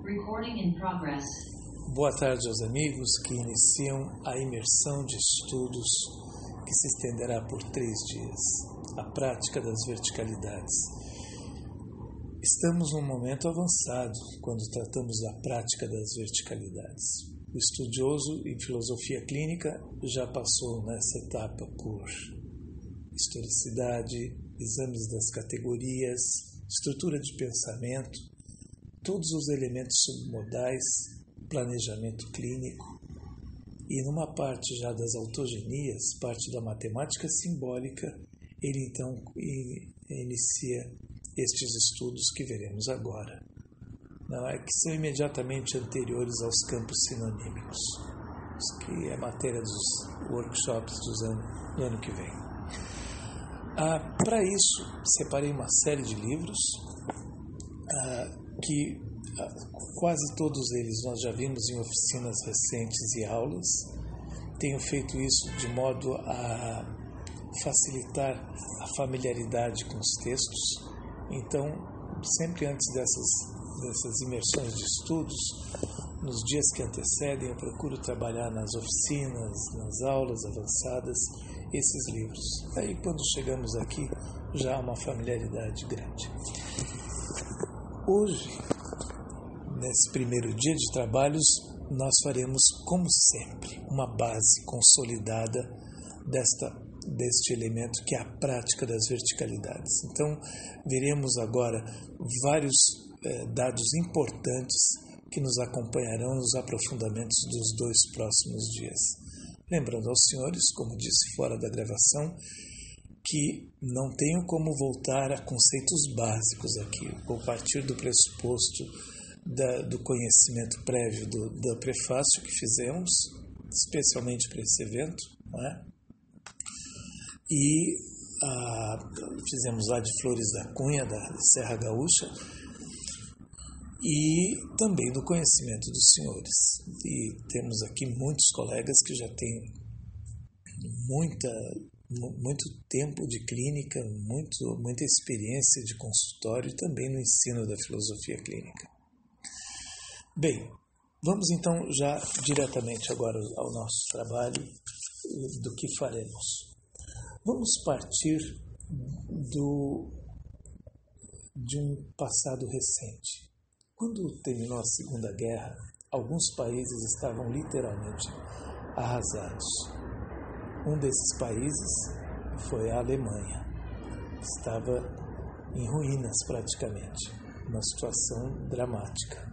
Recording in progress. Boa tarde aos amigos que iniciam a imersão de estudos que se estenderá por 3 dias, a prática das verticalidades. Estamos num momento avançado quando tratamos da prática das verticalidades. O estudioso em filosofia clínica já passou nessa etapa por historicidade, exames das categorias, estrutura de pensamento, todos os elementos submodais, planejamento clínico e numa parte já das autogenias, parte da matemática simbólica, ele então inicia estes estudos que veremos agora, não é, que são imediatamente anteriores aos campos sinonímicos, que é matéria dos workshops do ano que vem. Para isso, separei uma série de livros que quase todos eles nós já vimos em oficinas recentes e aulas. Tenho feito isso de modo a facilitar a familiaridade com os textos. Então, sempre antes dessas imersões de estudos, nos dias que antecedem, eu procuro trabalhar nas oficinas, nas aulas avançadas, esses livros. Aí, quando chegamos aqui, já há uma familiaridade grande. Hoje, nesse primeiro dia de trabalhos, nós faremos, como sempre, uma base consolidada deste elemento que é a prática das verticalidades. Então, veremos agora vários dados importantes que nos acompanharão nos aprofundamentos dos 2 próximos dias. Lembrando aos senhores, como disse fora da gravação, que não tenho como voltar a conceitos básicos aqui. Vou partir do pressuposto do conhecimento prévio do prefácio que fizemos, especialmente para esse evento, não é? E fizemos lá de Flores da Cunha, da Serra Gaúcha, e também do conhecimento dos senhores. E temos aqui muitos colegas que já têm muito tempo de clínica, muita experiência de consultório e também no ensino da filosofia clínica. Bem, vamos então já diretamente agora ao nosso trabalho, do que faremos. Vamos partir de um passado recente. Quando terminou a Segunda Guerra, alguns países estavam literalmente arrasados. Um desses países foi a Alemanha. Estava em ruínas praticamente, uma situação dramática.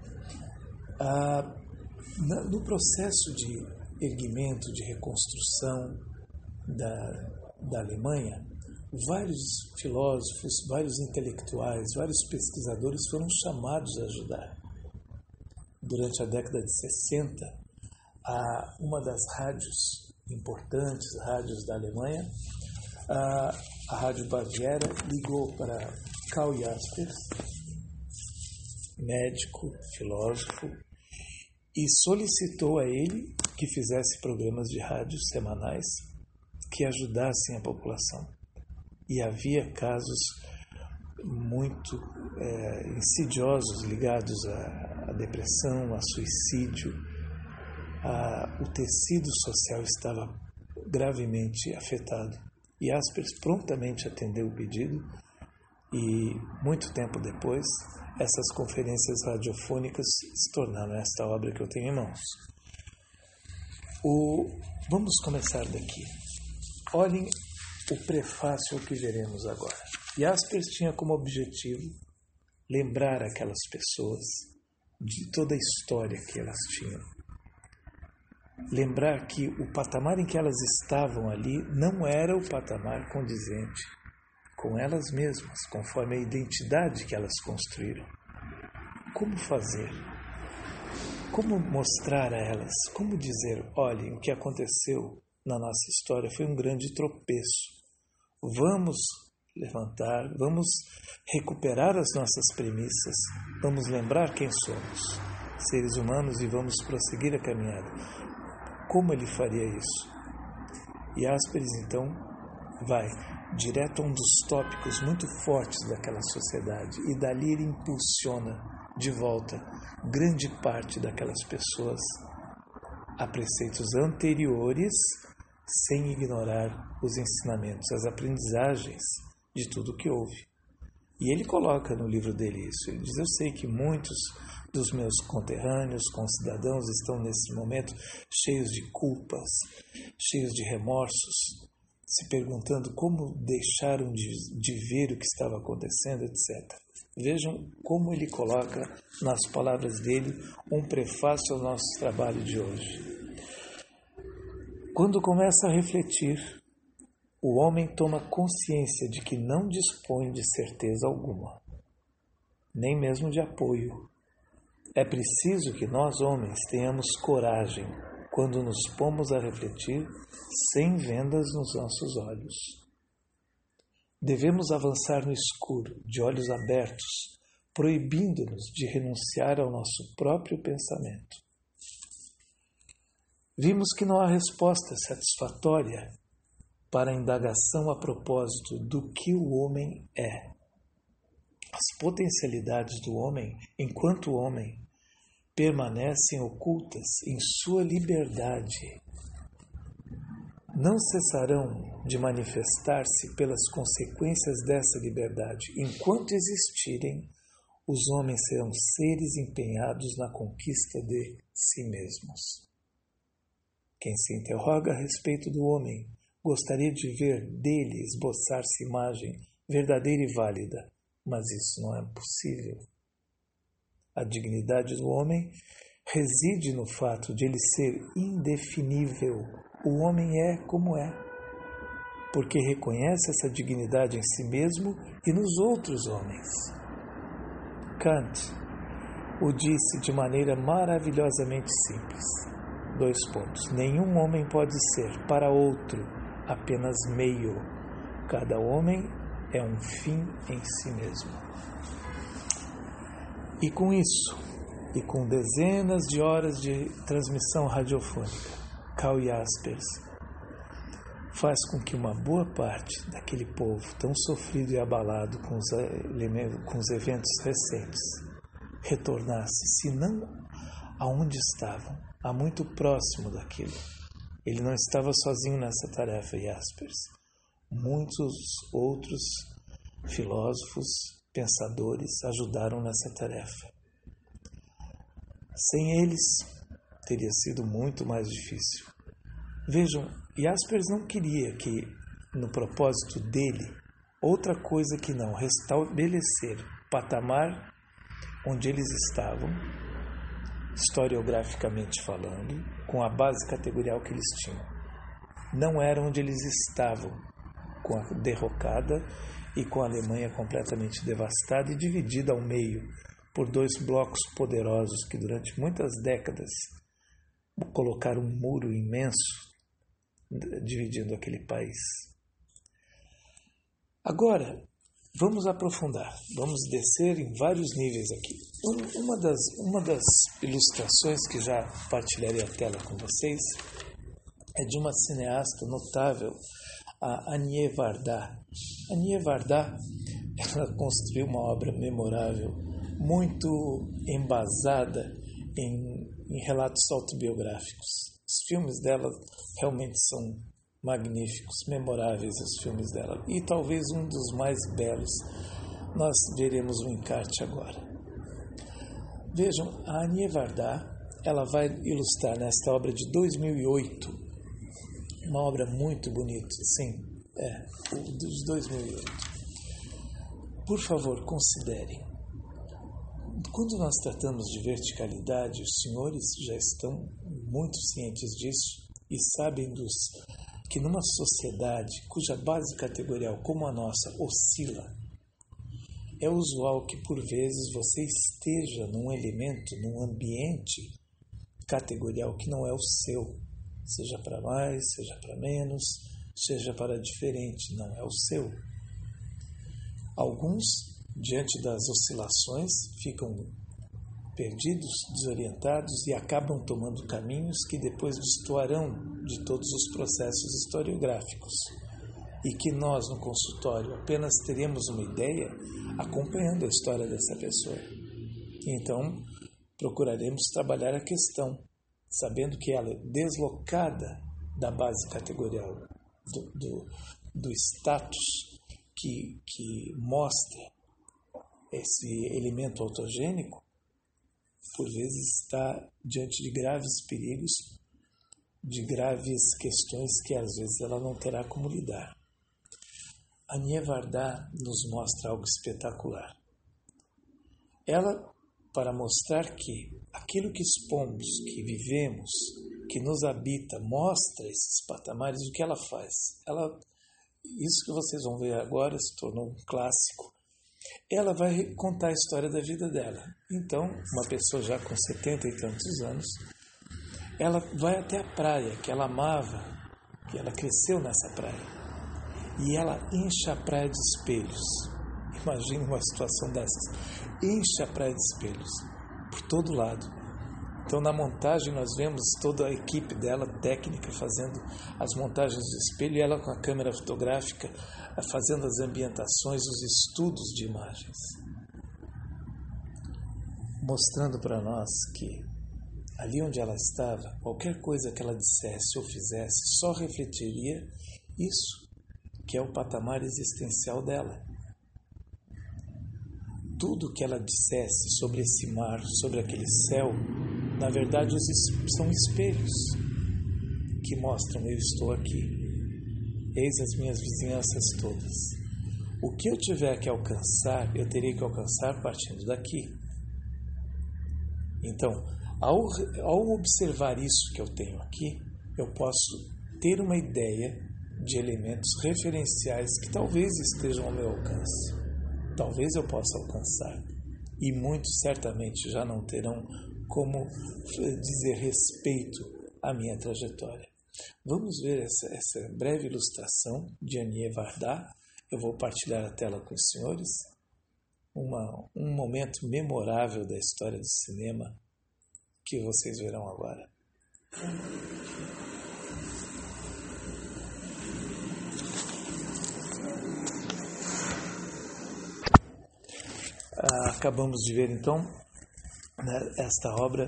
No processo de erguimento, de reconstrução da Alemanha, vários filósofos, vários intelectuais, vários pesquisadores foram chamados a ajudar. Durante a década de 60, uma das rádios importantes, rádios da Alemanha, a Rádio Baviera, ligou para Karl Jaspers, médico, filósofo, e solicitou a ele que fizesse programas de rádio semanais que ajudassem a população. E havia casos muito insidiosos ligados à depressão, a suicídio. O tecido social estava gravemente afetado. E Jaspers prontamente atendeu o pedido e, muito tempo depois, essas conferências radiofônicas se tornaram esta obra que eu tenho em mãos. Vamos começar daqui. Olhem o prefácio que veremos agora. Jaspers tinha como objetivo lembrar aquelas pessoas de toda a história que elas tinham. Lembrar que o patamar em que elas estavam ali não era o patamar condizente com elas mesmas, conforme a identidade que elas construíram. Como fazer? Como mostrar a elas? Como dizer, olhem, o que aconteceu na nossa história foi um grande tropeço. Vamos levantar, vamos recuperar as nossas premissas, vamos lembrar quem somos, seres humanos, e vamos prosseguir a caminhada. Como ele faria isso? E Jaspers, então, vai direto a um dos tópicos muito fortes daquela sociedade, e dali ele impulsiona de volta grande parte daquelas pessoas a preceitos anteriores, sem ignorar os ensinamentos, as aprendizagens de tudo o que houve. E ele coloca no livro dele isso. Ele diz: eu sei que muitos dos meus conterrâneos, concidadãos, estão nesse momento cheios de culpas, cheios de remorsos, se perguntando como deixaram de ver o que estava acontecendo, etc. Vejam como ele coloca nas palavras dele um prefácio ao nosso trabalho de hoje. Quando começa a refletir, o homem toma consciência de que não dispõe de certeza alguma, nem mesmo de apoio. É preciso que nós, homens, tenhamos coragem quando nos pomos a refletir sem vendas nos nossos olhos. Devemos avançar no escuro, de olhos abertos, proibindo-nos de renunciar ao nosso próprio pensamento. Vimos que não há resposta satisfatória para a indagação a propósito do que o homem é. As potencialidades do homem, enquanto homem, permanecem ocultas em sua liberdade. Não cessarão de manifestar-se pelas consequências dessa liberdade. Enquanto existirem, os homens serão seres empenhados na conquista de si mesmos. Quem se interroga a respeito do homem gostaria de ver dele esboçar-se imagem verdadeira e válida, mas isso não é possível. A dignidade do homem reside no fato de ele ser indefinível. O homem é como é, porque reconhece essa dignidade em si mesmo e nos outros homens. Kant o disse de maneira maravilhosamente simples. 2 pontos. Nenhum homem pode ser para outro apenas meio. Cada homem é um fim em si mesmo. E com isso, e com dezenas de horas de transmissão radiofônica, Karl Jaspers faz com que uma boa parte daquele povo tão sofrido e abalado com os eventos recentes retornasse, se não aonde estavam, a muito próximo daquilo. Ele não estava sozinho nessa tarefa, Jaspers. Muitos outros filósofos, pensadores ajudaram nessa tarefa. Sem eles, teria sido muito mais difícil. Vejam, Jaspers não queria que, no propósito dele, outra coisa que não restabelecer o patamar onde eles estavam, historiograficamente falando, com a base categorial que eles tinham. Não era onde eles estavam, com a derrocada e com a Alemanha completamente devastada e dividida ao meio por 2 blocos poderosos que durante muitas décadas colocaram um muro imenso dividindo aquele país. Agora, vamos aprofundar, vamos descer em vários níveis aqui. Uma das ilustrações que já partilharei a tela com vocês é de uma cineasta notável, a Anie Varda. Anie Varda, ela construiu uma obra memorável, muito embasada em relatos autobiográficos. Os filmes dela realmente são magníficos, memoráveis os filmes dela. E talvez um dos mais belos. Nós veremos um encarte agora. Vejam, a Anie Varda, ela vai ilustrar nesta obra de 2008, uma obra muito bonita, sim, dos 2008. Por favor, considerem. Quando nós tratamos de verticalidade, os senhores já estão muito cientes disso e sabem que numa sociedade cuja base categorial como a nossa oscila, é usual que por vezes você esteja num elemento, num ambiente categorial que não é o seu, seja para mais, seja para menos, seja para diferente, não é o seu. Alguns, diante das oscilações, ficam perdidos, desorientados e acabam tomando caminhos que depois destoarão de todos os processos historiográficos e que nós, no consultório, apenas teremos uma ideia acompanhando a história dessa pessoa. Então, procuraremos trabalhar a questão, sabendo que ela é deslocada da base categorial do status que mostra esse elemento autogênico, por vezes está diante de graves perigos, de graves questões que às vezes ela não terá como lidar. A Nievardá nos mostra algo espetacular. Ela, para mostrar que aquilo que expomos, que vivemos, que nos habita, mostra esses patamares, o que ela faz? Isso que vocês vão ver agora se tornou um clássico. Ela vai contar a história da vida dela. Então, uma pessoa já com 70 e tantos anos, ela vai até a praia que ela amava, que ela cresceu nessa praia, e ela enche a praia de espelhos. Imagine uma situação dessas. Enche a praia de espelhos por todo lado. Então, na montagem, nós vemos toda a equipe dela, técnica, fazendo as montagens de espelho, e ela com a câmera fotográfica, fazendo as ambientações, os estudos de imagens. Mostrando para nós que, ali onde ela estava, qualquer coisa que ela dissesse ou fizesse, só refletiria isso, que é o patamar existencial dela. Tudo que ela dissesse sobre esse mar, sobre aquele céu, na verdade são espelhos que mostram: eu estou aqui, eis as minhas vizinhanças todas. O que eu tiver que alcançar, eu terei que alcançar partindo daqui. Então, ao observar isso que eu tenho aqui, eu posso ter uma ideia de elementos referenciais que talvez estejam ao meu alcance. Talvez eu possa alcançar, e muitos certamente já não terão como dizer respeito à minha trajetória. Vamos ver essa breve ilustração de Nievardá. Eu vou partilhar a tela com os senhores. Um momento memorável da história do cinema que vocês verão agora. Acabamos de ver então esta obra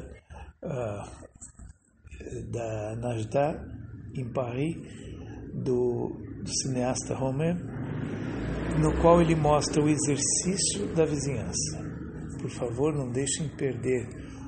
da Najda em Paris, do cineasta Romer, no qual ele mostra o exercício da vizinhança. Por favor, não deixem perder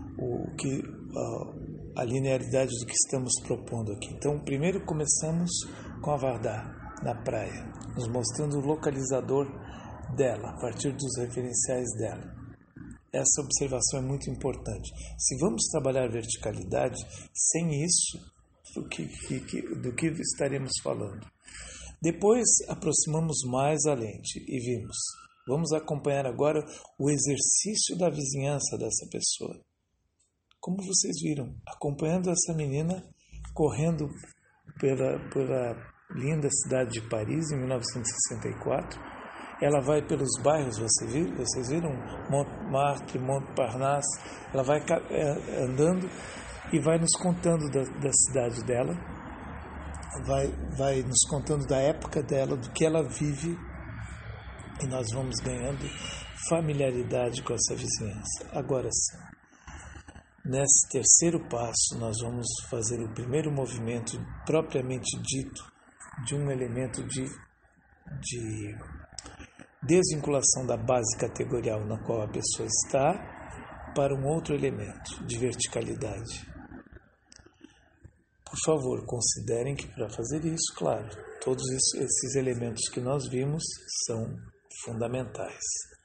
a linearidade do que estamos propondo aqui. Então, primeiro começamos com a Vardá, na praia, nos mostrando o localizador dela, a partir dos referenciais dela. Essa observação é muito importante. Se vamos trabalhar verticalidade, sem isso, do que estaremos falando? Depois, aproximamos mais a lente e vimos. Vamos acompanhar agora o exercício da vizinhança dessa pessoa. Como vocês viram, acompanhando essa menina correndo pela linda cidade de Paris, em 1964, ela vai pelos bairros, vocês viram? Montmartre, Montparnasse. Ela vai andando e vai nos contando da cidade dela, vai nos contando da época dela, do que ela vive, e nós vamos ganhando familiaridade com essa vizinhança. Agora sim, nesse terceiro passo, nós vamos fazer o primeiro movimento propriamente dito de um elemento de desvinculação da base categorial na qual a pessoa está para um outro elemento de verticalidade. Por favor, considerem que para fazer isso, claro, todos esses elementos que nós vimos são fundamentais.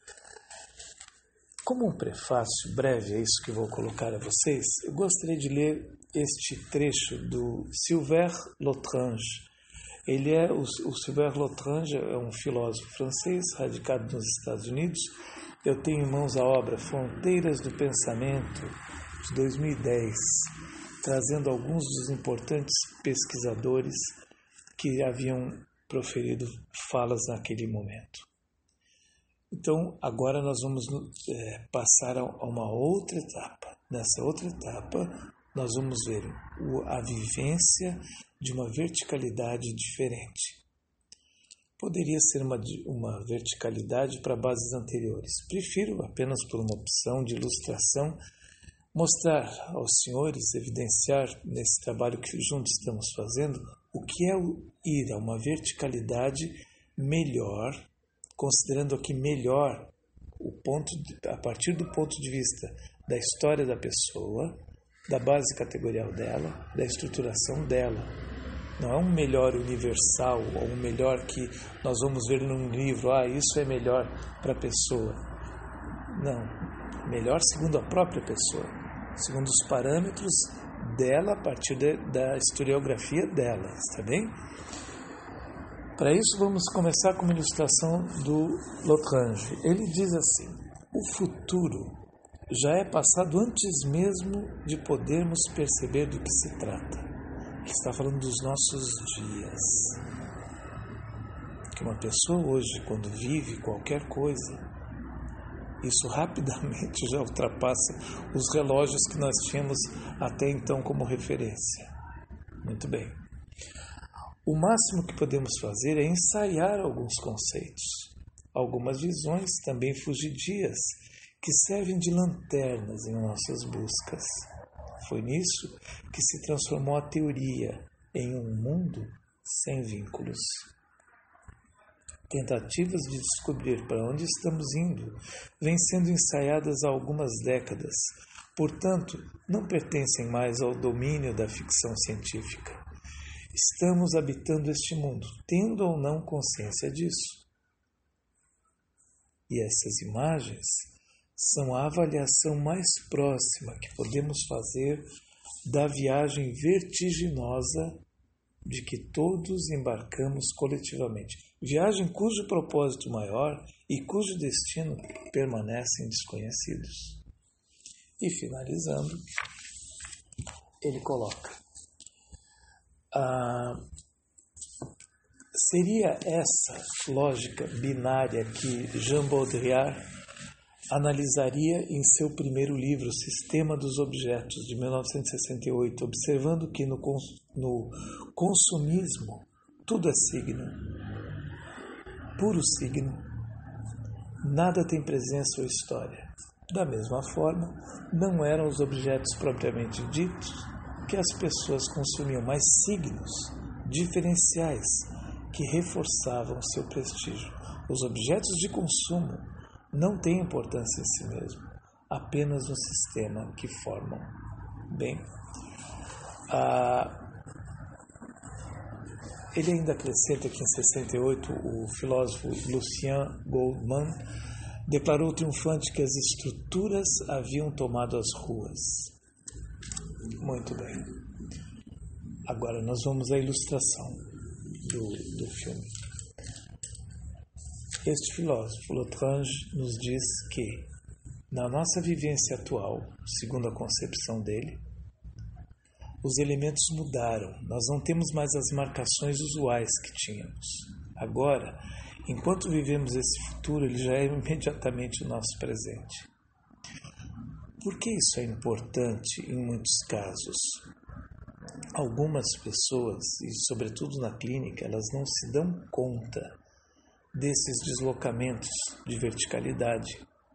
Como um prefácio breve, é isso que vou colocar a vocês, eu gostaria de ler este trecho do Sylvain Lotrange. O Sylvain Lotrange é um filósofo francês, radicado nos Estados Unidos. Eu tenho em mãos a obra Fronteiras do Pensamento, de 2010, trazendo alguns dos importantes pesquisadores que haviam proferido falas naquele momento. Então, agora nós vamos passar a uma outra etapa. Nessa outra etapa, nós vamos ver a vivência de uma verticalidade diferente. Poderia ser uma verticalidade para bases anteriores. Prefiro, apenas por uma opção de ilustração, mostrar aos senhores, evidenciar nesse trabalho que juntos estamos fazendo, o que é ir a uma verticalidade melhor, considerando aqui melhor a partir do ponto de vista da história da pessoa, da base categorial dela, da estruturação dela. Não é um melhor universal ou um melhor que nós vamos ver num livro, isso é melhor para a pessoa. Não, melhor segundo a própria pessoa, segundo os parâmetros dela a partir da historiografia dela, está bem? Para isso vamos começar com uma ilustração do Lotrange. Ele diz assim: o futuro já é passado antes mesmo de podermos perceber do que se trata. Ele está falando dos nossos dias. Que uma pessoa hoje, quando vive qualquer coisa, isso rapidamente já ultrapassa os relógios que nós tínhamos até então como referência. Muito bem. O máximo que podemos fazer é ensaiar alguns conceitos, algumas visões também fugidias, que servem de lanternas em nossas buscas. Foi nisso que se transformou a teoria em um mundo sem vínculos. Tentativas de descobrir para onde estamos indo vêm sendo ensaiadas há algumas décadas, portanto, não pertencem mais ao domínio da ficção científica. Estamos habitando este mundo, tendo ou não consciência disso. E essas imagens são a avaliação mais próxima que podemos fazer da viagem vertiginosa de que todos embarcamos coletivamente. Viagem cujo propósito maior e cujo destino permanecem desconhecidos. E finalizando, ele coloca: seria essa lógica binária que Jean Baudrillard analisaria em seu primeiro livro, Sistema dos Objetos, de 1968, observando que no consumismo tudo é signo, puro signo, nada tem presença ou história. Da mesma forma, não eram os objetos propriamente ditos que as pessoas consumiam, mas signos diferenciais que reforçavam seu prestígio. Os objetos de consumo não têm importância em si mesmo, apenas no sistema que formam. Bem, ele ainda acrescenta que em 68 o filósofo Lucien Goldman declarou triunfante que as estruturas haviam tomado as ruas. Muito bem. Agora nós vamos à ilustração do filme. Este filósofo, Lotrange, nos diz que, na nossa vivência atual, segundo a concepção dele, os elementos mudaram. Nós não temos mais as marcações usuais que tínhamos. Agora, enquanto vivemos esse futuro, ele já é imediatamente o nosso presente. Por que isso é importante em muitos casos? Algumas pessoas, e sobretudo na clínica, elas não se dão conta desses deslocamentos de verticalidade.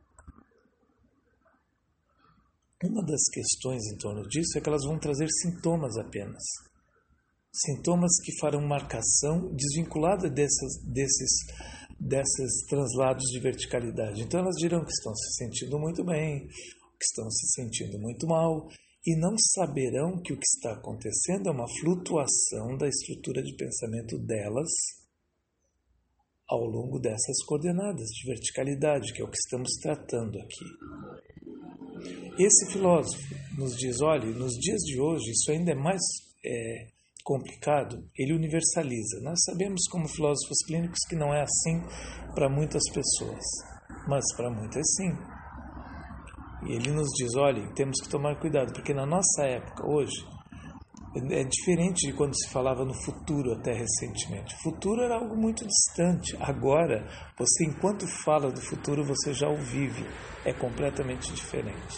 Uma das questões em torno disso é que elas vão trazer sintomas apenas. Sintomas que farão marcação desvinculada desses translados de verticalidade. Então elas dirão que estão se sentindo muito bem, que estão se sentindo muito mal, e não saberão que o que está acontecendo é uma flutuação da estrutura de pensamento delas ao longo dessas coordenadas de verticalidade, que é o que estamos tratando aqui. Esse filósofo nos diz, olha, nos dias de hoje isso ainda é mais complicado, ele universaliza. Nós sabemos como filósofos clínicos que não é assim para muitas pessoas, mas para muitas sim. E ele nos diz, olha, temos que tomar cuidado, porque na nossa época, hoje, é diferente de quando se falava no futuro até recentemente. O futuro era algo muito distante. Agora, você, enquanto fala do futuro, você já o vive. É completamente diferente.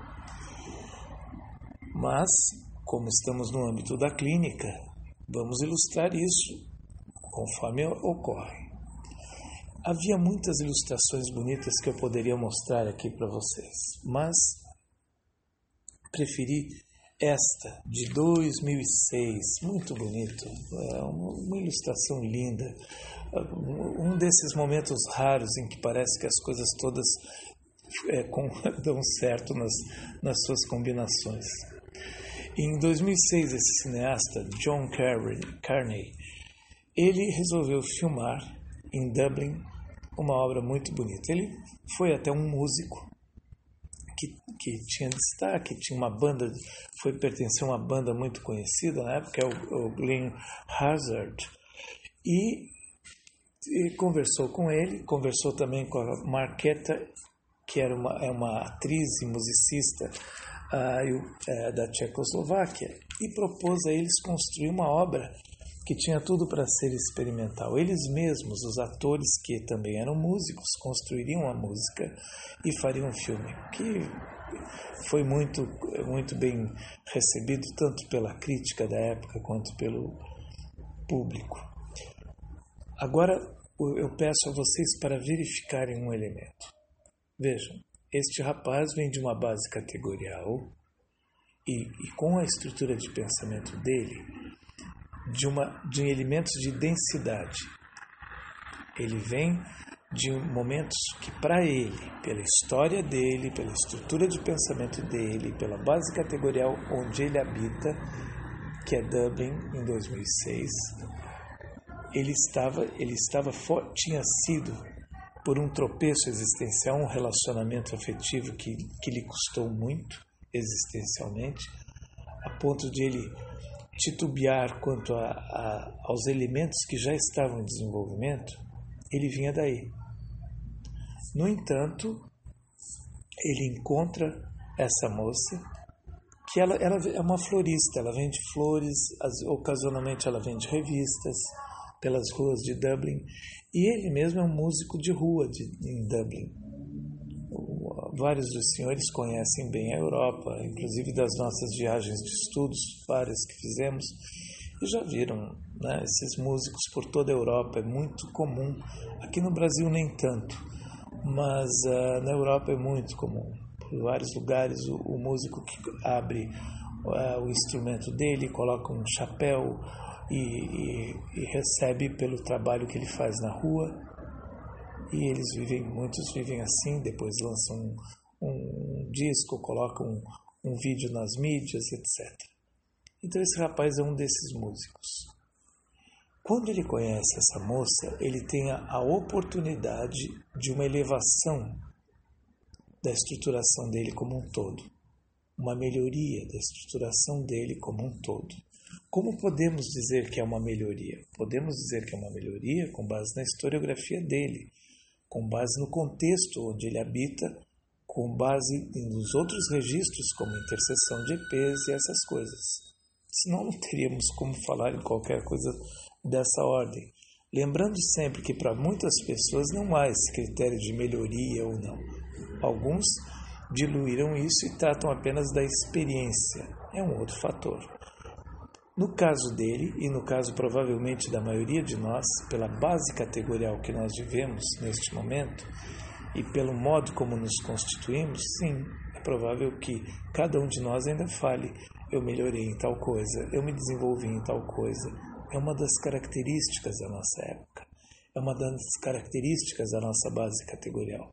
Mas, como estamos no âmbito da clínica, vamos ilustrar isso conforme ocorre. Havia muitas ilustrações bonitas que eu poderia mostrar aqui para vocês, mas preferi esta, de 2006, muito bonito, uma ilustração linda, um desses momentos raros em que parece que as coisas todas dão certo nas suas combinações. Em 2006, esse cineasta, John Carney, ele resolveu filmar em Dublin uma obra muito bonita. Ele foi até um músico que tinha destaque, tinha uma banda, pertenceu a uma banda muito conhecida na época, o Glenn Hazzard, e conversou com ele, conversou também com a Markéta, que é uma atriz e musicista da Tchecoslováquia, e propôs a eles construir uma obra que tinha tudo para ser experimental. Eles mesmos, os atores que também eram músicos, construiriam a música e fariam um filme, que foi muito, muito bem recebido tanto pela crítica da época quanto pelo público. Agora eu peço a vocês para verificarem um elemento. Vejam, este rapaz vem de uma base categorial e com a estrutura de pensamento dele, de elementos de densidade. Ele vem de momentos que, para ele, pela história dele, pela estrutura de pensamento dele, pela base categorial onde ele habita, que é Dublin, em 2006, tinha sido, por um tropeço existencial, um relacionamento afetivo que lhe custou muito existencialmente, a ponto de ele titubear quanto aos elementos que já estavam em desenvolvimento. Ele vinha daí. No entanto, ele encontra essa moça, que ela é uma florista, ela vende flores, ocasionalmente ela vende revistas pelas ruas de Dublin, e ele mesmo é um músico de rua em Dublin. Vários dos senhores conhecem bem a Europa, inclusive das nossas viagens de estudos, várias que fizemos, e já viram, né, esses músicos por toda a Europa. É muito comum, aqui no Brasil nem tanto, mas na Europa é muito comum. Por vários lugares o músico que abre o instrumento dele, coloca um chapéu e recebe pelo trabalho que ele faz na rua. E muitos vivem assim, depois lançam um disco, colocam um vídeo nas mídias, etc. Então esse rapaz é um desses músicos. Quando ele conhece essa moça, ele tem a oportunidade de uma elevação da estruturação dele como um todo, uma melhoria da estruturação dele como um todo. Como podemos dizer que é uma melhoria? Podemos dizer que é uma melhoria com base na historiografia dele, com base no contexto onde ele habita, com base nos outros registros, como interseção de EPs e essas coisas. Senão não teríamos como falar em qualquer coisa dessa ordem. Lembrando sempre que para muitas pessoas não há esse critério de melhoria ou não. Alguns diluíram isso e tratam apenas da experiência. É um outro fator. No caso dele, e no caso provavelmente da maioria de nós, pela base categorial que nós vivemos neste momento e pelo modo como nos constituímos, sim, é provável que cada um de nós ainda fale: eu melhorei em tal coisa, eu me desenvolvi em tal coisa. É uma das características da nossa época, é uma das características da nossa base categorial.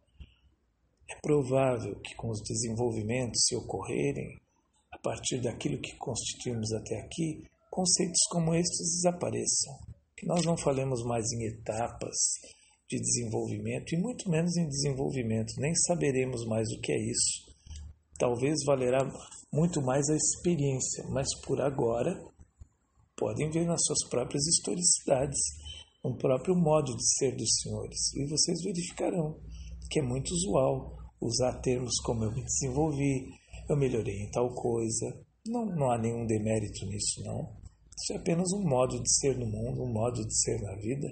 É provável que com os desenvolvimentos, se ocorrerem, a partir daquilo que constituímos até aqui, conceitos como estes desapareçam, que nós não falemos mais em etapas de desenvolvimento e muito menos em desenvolvimento, nem saberemos mais o que é isso. Talvez valerá muito mais a experiência, mas por agora podem ver nas suas próprias historicidades um próprio modo de ser dos senhores, e vocês verificarão que é muito usual usar termos como eu me desenvolvi, eu melhorei em tal coisa. Não há nenhum demérito nisso, não. Isso é apenas um modo de ser no mundo, um modo de ser na vida,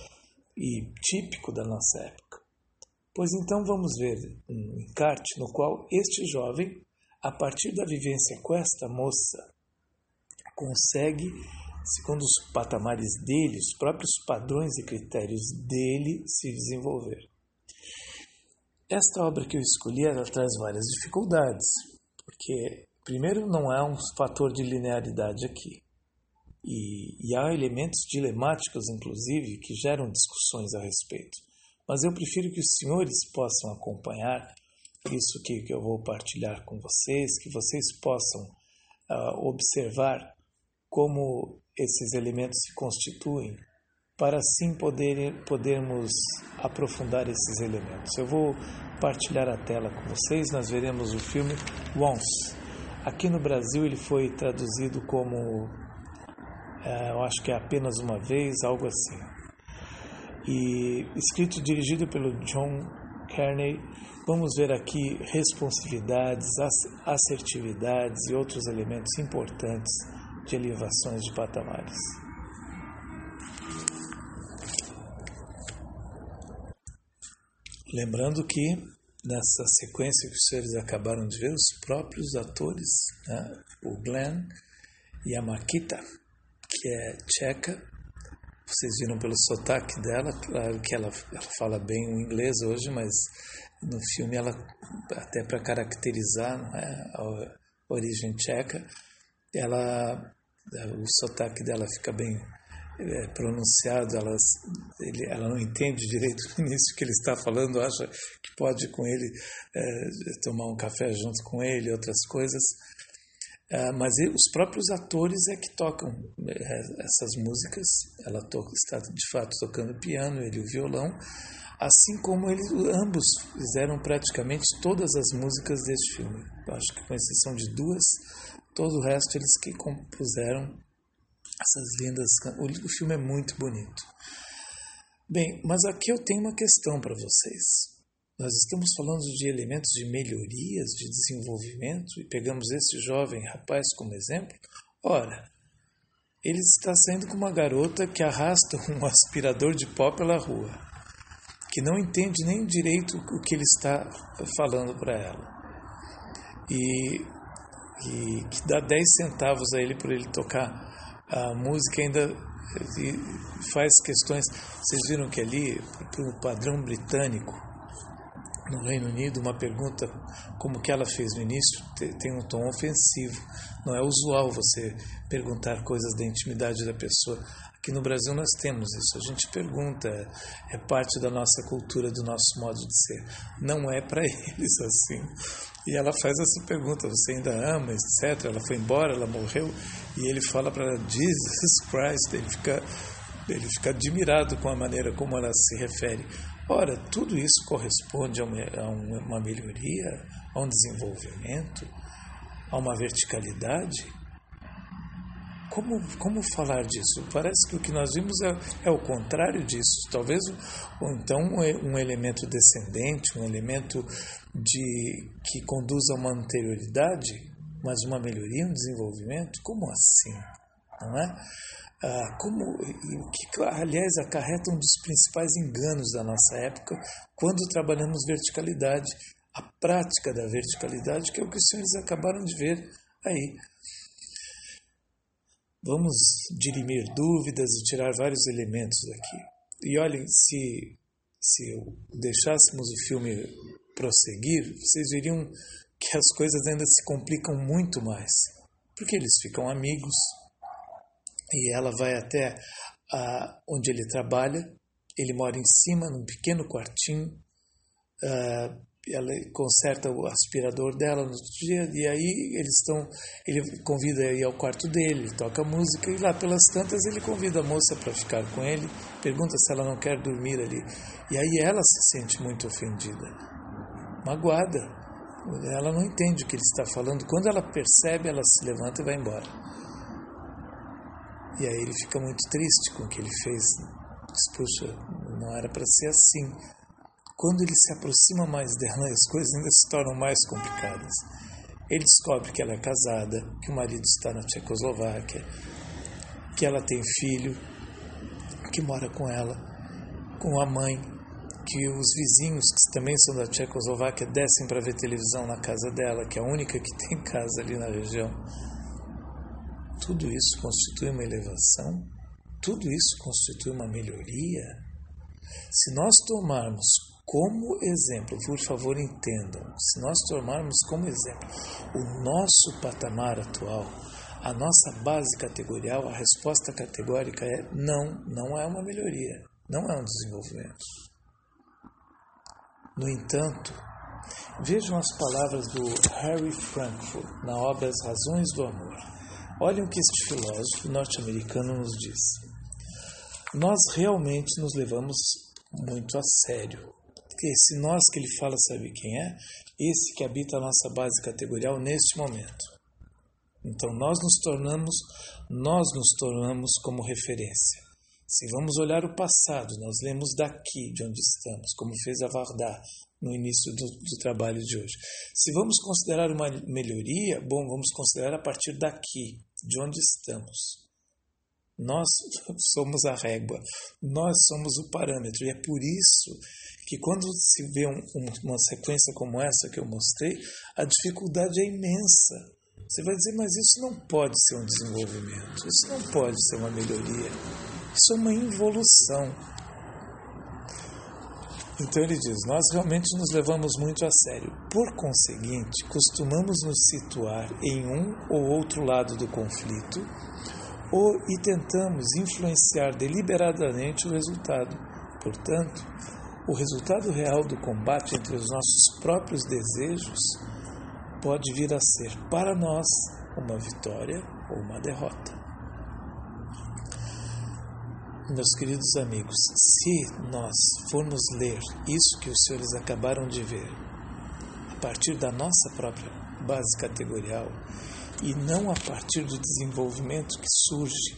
e típico da nossa época. Pois então vamos ver um encarte no qual este jovem, a partir da vivência com esta moça, consegue segundo os patamares dele, os próprios padrões e critérios dele se desenvolver. Esta obra que eu escolhi, ela traz várias dificuldades, porque, primeiro, não há um fator de linearidade aqui. E há elementos dilemáticos, inclusive, que geram discussões a respeito. Mas eu prefiro que os senhores possam acompanhar isso que eu vou partilhar com vocês, que vocês possam observar como esses elementos se constituem, para assim podermos aprofundar esses elementos. Eu vou partilhar a tela com vocês, nós veremos o filme Once. Aqui no Brasil ele foi traduzido como, eu acho que é Apenas Uma Vez, algo assim. E escrito e dirigido pelo John Carney. Vamos ver aqui responsividades, assertividades e outros elementos importantes de elevações de patamares. Lembrando que nessa sequência que os senhores acabaram de ver, os próprios atores, né, o Glenn e a Makita, que é tcheca, vocês viram pelo sotaque dela, claro que ela fala bem o inglês hoje, mas no filme ela, até para caracterizar, né, a origem tcheca, o sotaque dela fica bem pronunciado, ela não entende direito no início o que ele está falando, acha que pode ir com ele tomar um café junto com ele, outras coisas, mas os próprios atores é que tocam essas músicas. Ela está de fato tocando piano, ele o violão, assim como ambos fizeram praticamente todas as músicas deste filme. Eu acho que com exceção de duas, todo o resto eles que compuseram essas lindas canções. O filme é muito bonito. Bem, mas aqui eu tenho uma questão para vocês. Nós estamos falando de elementos de melhorias, de desenvolvimento, e pegamos esse jovem rapaz como exemplo. Ora, ele está saindo com uma garota que arrasta um aspirador de pó pela rua, que não entende nem direito o que ele está falando para ela, e que dá 10 centavos a ele por ele tocar a música, ainda faz questões. Vocês viram que ali, pelo padrão britânico, no Reino Unido, uma pergunta como que ela fez no início tem um tom ofensivo. Não é usual você perguntar coisas da intimidade da pessoa. Aqui no Brasil nós temos isso, a gente pergunta, é parte da nossa cultura, do nosso modo de ser. Não é para eles assim. E ela faz essa pergunta: você ainda ama, etc. Ela foi embora, ela morreu, e ele fala para ela, Jesus Christ. Ele fica admirado com a maneira como ela se refere. Ora, tudo isso corresponde a uma melhoria, a um desenvolvimento, a uma verticalidade. Como falar disso? Parece que o que nós vimos é o contrário disso. Talvez, ou então, um elemento descendente, um elemento que conduz a uma anterioridade, mas uma melhoria, um desenvolvimento. Como assim? Não é? O que, aliás, acarreta um dos principais enganos da nossa época quando trabalhamos verticalidade, a prática da verticalidade, que é o que os senhores acabaram de ver aí. Vamos dirimir dúvidas e tirar vários elementos daqui. E olhem, se deixássemos o filme prosseguir, vocês veriam que as coisas ainda se complicam muito mais, porque eles ficam amigos, e ela vai até onde ele trabalha. Ele mora em cima, num pequeno quartinho. Ela conserta o aspirador dela no outro dia, e aí ele convida a ir ao quarto dele, toca música, e lá pelas tantas ele convida a moça para ficar com ele, pergunta se ela não quer dormir ali. E aí ela se sente muito ofendida, magoada. Ela não entende o que ele está falando. Quando ela percebe, ela se levanta e vai embora. E aí ele fica muito triste com o que ele fez. Diz, puxa, não era para ser assim. Quando ele se aproxima mais dela, as coisas ainda se tornam mais complicadas. Ele descobre que ela é casada, que o marido está na Tchecoslováquia, que ela tem filho, que mora com ela, com a mãe, que os vizinhos, que também são da Tchecoslováquia, descem para ver televisão na casa dela, que é a única que tem casa ali na região. tudo isso constitui uma elevação? Tudo isso constitui uma melhoria? Se nós tomarmos como exemplo, por favor entendam, se nós tomarmos como exemplo o nosso patamar atual, a nossa base categorial, a resposta categórica é não, não é uma melhoria, não é um desenvolvimento. No entanto, vejam as palavras do Harry Frankfurt na obra As Razões do Amor. Olhem o que este filósofo norte-americano nos diz. Nós realmente nos levamos muito a sério. Porque esse nós que ele fala, sabe quem é? Esse que habita a nossa base categorial neste momento. Então nós nos tornamos como referência. Se vamos olhar o passado, nós lemos daqui de onde estamos, como fez a Varda no início do trabalho de hoje. Se vamos considerar uma melhoria, bom, vamos considerar a partir daqui, de onde estamos. Nós somos a régua, nós somos o parâmetro, e é por isso que quando se vê uma sequência como essa que eu mostrei, a dificuldade é imensa. Você vai dizer, mas isso não pode ser um desenvolvimento, isso não pode ser uma melhoria, isso é uma involução. Então ele diz, nós realmente nos levamos muito a sério. Por conseguinte, costumamos nos situar em um ou outro lado do conflito e tentamos influenciar deliberadamente o resultado. Portanto, o resultado real do combate entre os nossos próprios desejos pode vir a ser, para nós, uma vitória ou uma derrota. Meus queridos amigos, se nós formos ler isso que os senhores acabaram de ver, a partir da nossa própria base categorial, e não a partir do desenvolvimento que surge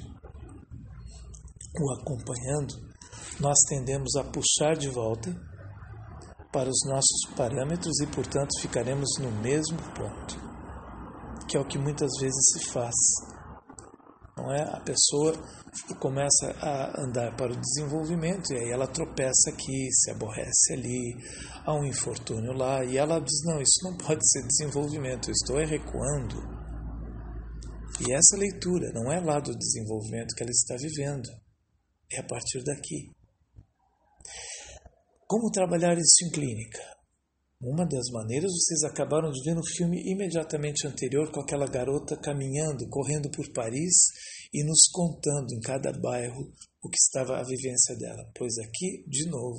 o acompanhando, nós tendemos a puxar de volta para os nossos parâmetros e, portanto, ficaremos no mesmo ponto, que é o que muitas vezes se faz. Não é? A pessoa começa a andar para o desenvolvimento e aí ela tropeça aqui, se aborrece ali, há um infortúnio lá e ela diz, não, isso não pode ser desenvolvimento, eu estou recuando. E essa leitura não é lá do desenvolvimento que ela está vivendo, é a partir daqui. Como trabalhar isso em clínica? Uma das maneiras vocês acabaram de ver no filme imediatamente anterior, com aquela garota caminhando, correndo por Paris e nos contando em cada bairro o que estava a vivência dela. Pois aqui, de novo,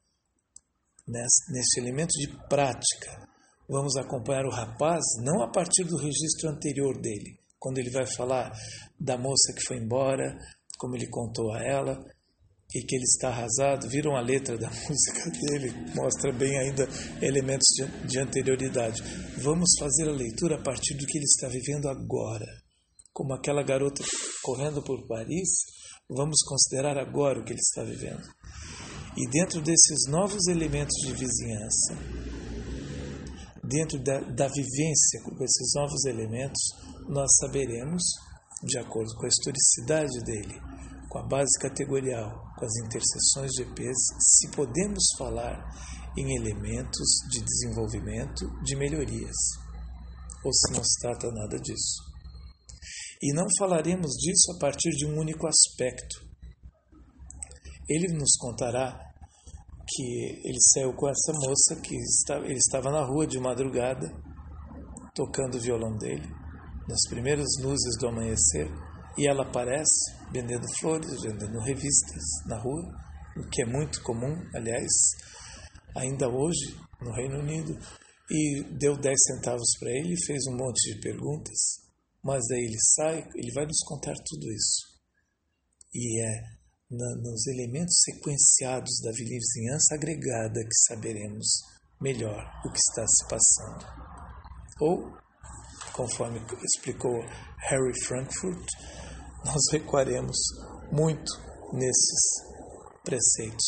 nesse elemento de prática, vamos acompanhar o rapaz não a partir do registro anterior dele, quando ele vai falar da moça que foi embora, como ele contou a ela, e que ele está arrasado. Viram a letra da música dele? Mostra bem ainda elementos de anterioridade. Vamos fazer a leitura a partir do que ele está vivendo agora. Como aquela garota correndo por Paris, vamos considerar agora o que ele está vivendo. E dentro desses novos elementos de vizinhança, dentro da vivência com esses novos elementos, nós saberemos, de acordo com a historicidade dele, com a base categorial, com as interseções de EPs, se podemos falar em elementos de desenvolvimento, de melhorias, ou se não se trata nada disso. E não falaremos disso a partir de um único aspecto. Ele nos contará que ele saiu com essa moça, que ele estava na rua de madrugada, tocando o violão dele, nas primeiras luzes do amanhecer, e ela aparece vendendo flores, vendendo revistas na rua, o que é muito comum, aliás, ainda hoje no Reino Unido, e deu 10 centavos para ele, fez um monte de perguntas, mas daí ele sai, ele vai nos contar tudo isso. E é nos elementos sequenciados da vizinhança agregada que saberemos melhor o que está se passando. Ou, conforme explicou Harry Frankfurt, nós recuaremos muito nesses preceitos.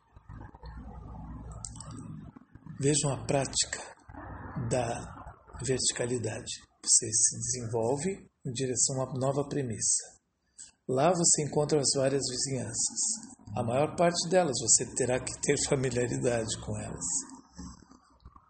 Vejam a prática da verticalidade. Você se desenvolve em direção a uma nova premissa. Lá você encontra as várias vizinhanças. A maior parte delas você terá que ter familiaridade com elas.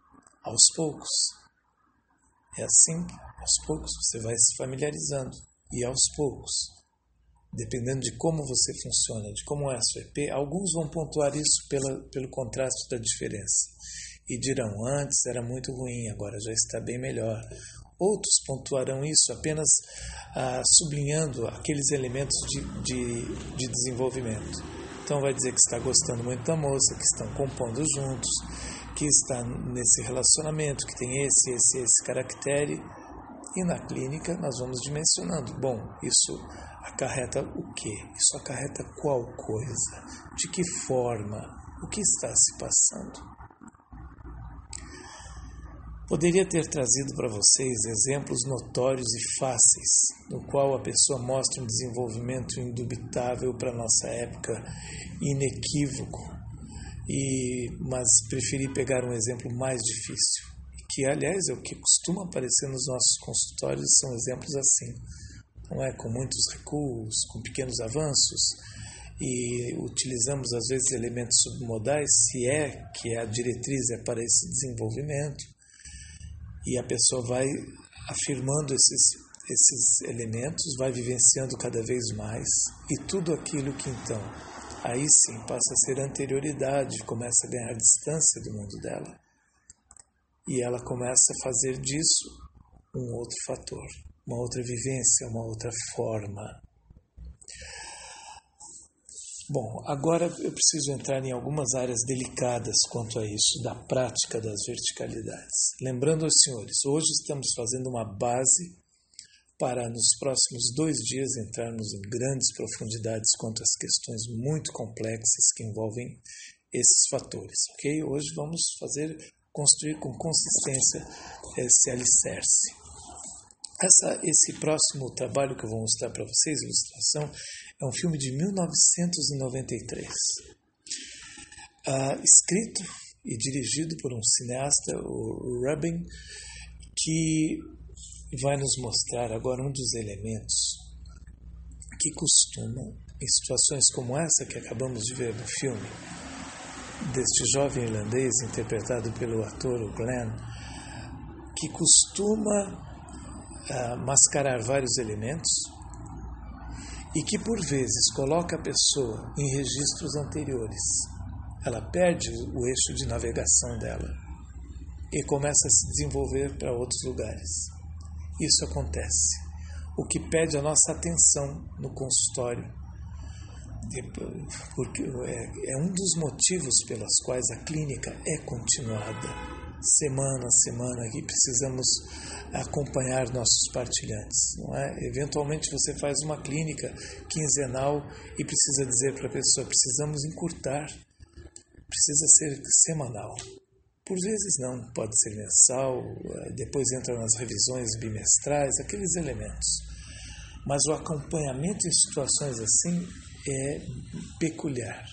Aos poucos. É assim, aos poucos você vai se familiarizando. E aos poucos, dependendo de como você funciona, de como é a sua EP, alguns vão pontuar isso pelo contraste da diferença. E dirão, antes era muito ruim, agora já está bem melhor. Outros pontuarão isso apenas sublinhando aqueles elementos de desenvolvimento. Então vai dizer que está gostando muito da moça, que estão compondo juntos, que está nesse relacionamento, que tem esse caractere. E na clínica nós vamos dimensionando. Bom, isso acarreta o quê? Isso acarreta qual coisa? De que forma? O que está se passando? Poderia ter trazido para vocês exemplos notórios e fáceis, no qual a pessoa mostra um desenvolvimento indubitável para a nossa época, inequívoco, mas preferi pegar um exemplo mais difícil, que aliás é o que costuma aparecer nos nossos consultórios, são exemplos assim, não é? Com muitos recuos, com pequenos avanços, e utilizamos às vezes elementos submodais, se é que a diretriz é para esse desenvolvimento, e a pessoa vai afirmando esses elementos, vai vivenciando cada vez mais, e tudo aquilo que então, aí sim, passa a ser anterioridade, começa a ganhar distância do mundo dela, e ela começa a fazer disso um outro fator, uma outra vivência, uma outra forma. Bom, agora eu preciso entrar em algumas áreas delicadas quanto a isso, da prática das verticalidades. Lembrando aos senhores, hoje estamos fazendo uma base para nos próximos 2 dias entrarmos em grandes profundidades quanto às questões muito complexas que envolvem esses fatores, ok? Hoje vamos construir com consistência esse alicerce. Esse próximo trabalho que eu vou mostrar para vocês, ilustração, é um filme de 1993, escrito e dirigido por um cineasta, o Rubin, que vai nos mostrar agora um dos elementos que costumam, em situações como essa que acabamos de ver no filme, deste jovem irlandês interpretado pelo ator Glenn, que costuma mascarar vários elementos e que por vezes coloca a pessoa em registros anteriores. Ela perde o eixo de navegação dela e começa a se desenvolver para outros lugares. Isso acontece, o que pede a nossa atenção no consultório, porque é um dos motivos pelos quais a clínica é continuada semana a semana, que precisamos acompanhar nossos partilhantes, não é? Eventualmente você faz uma clínica quinzenal e precisa dizer para a pessoa, precisamos encurtar, precisa ser semanal. Por vezes não, pode ser mensal, depois entram nas revisões bimestrais, aqueles elementos. Mas o acompanhamento em situações assim é peculiar.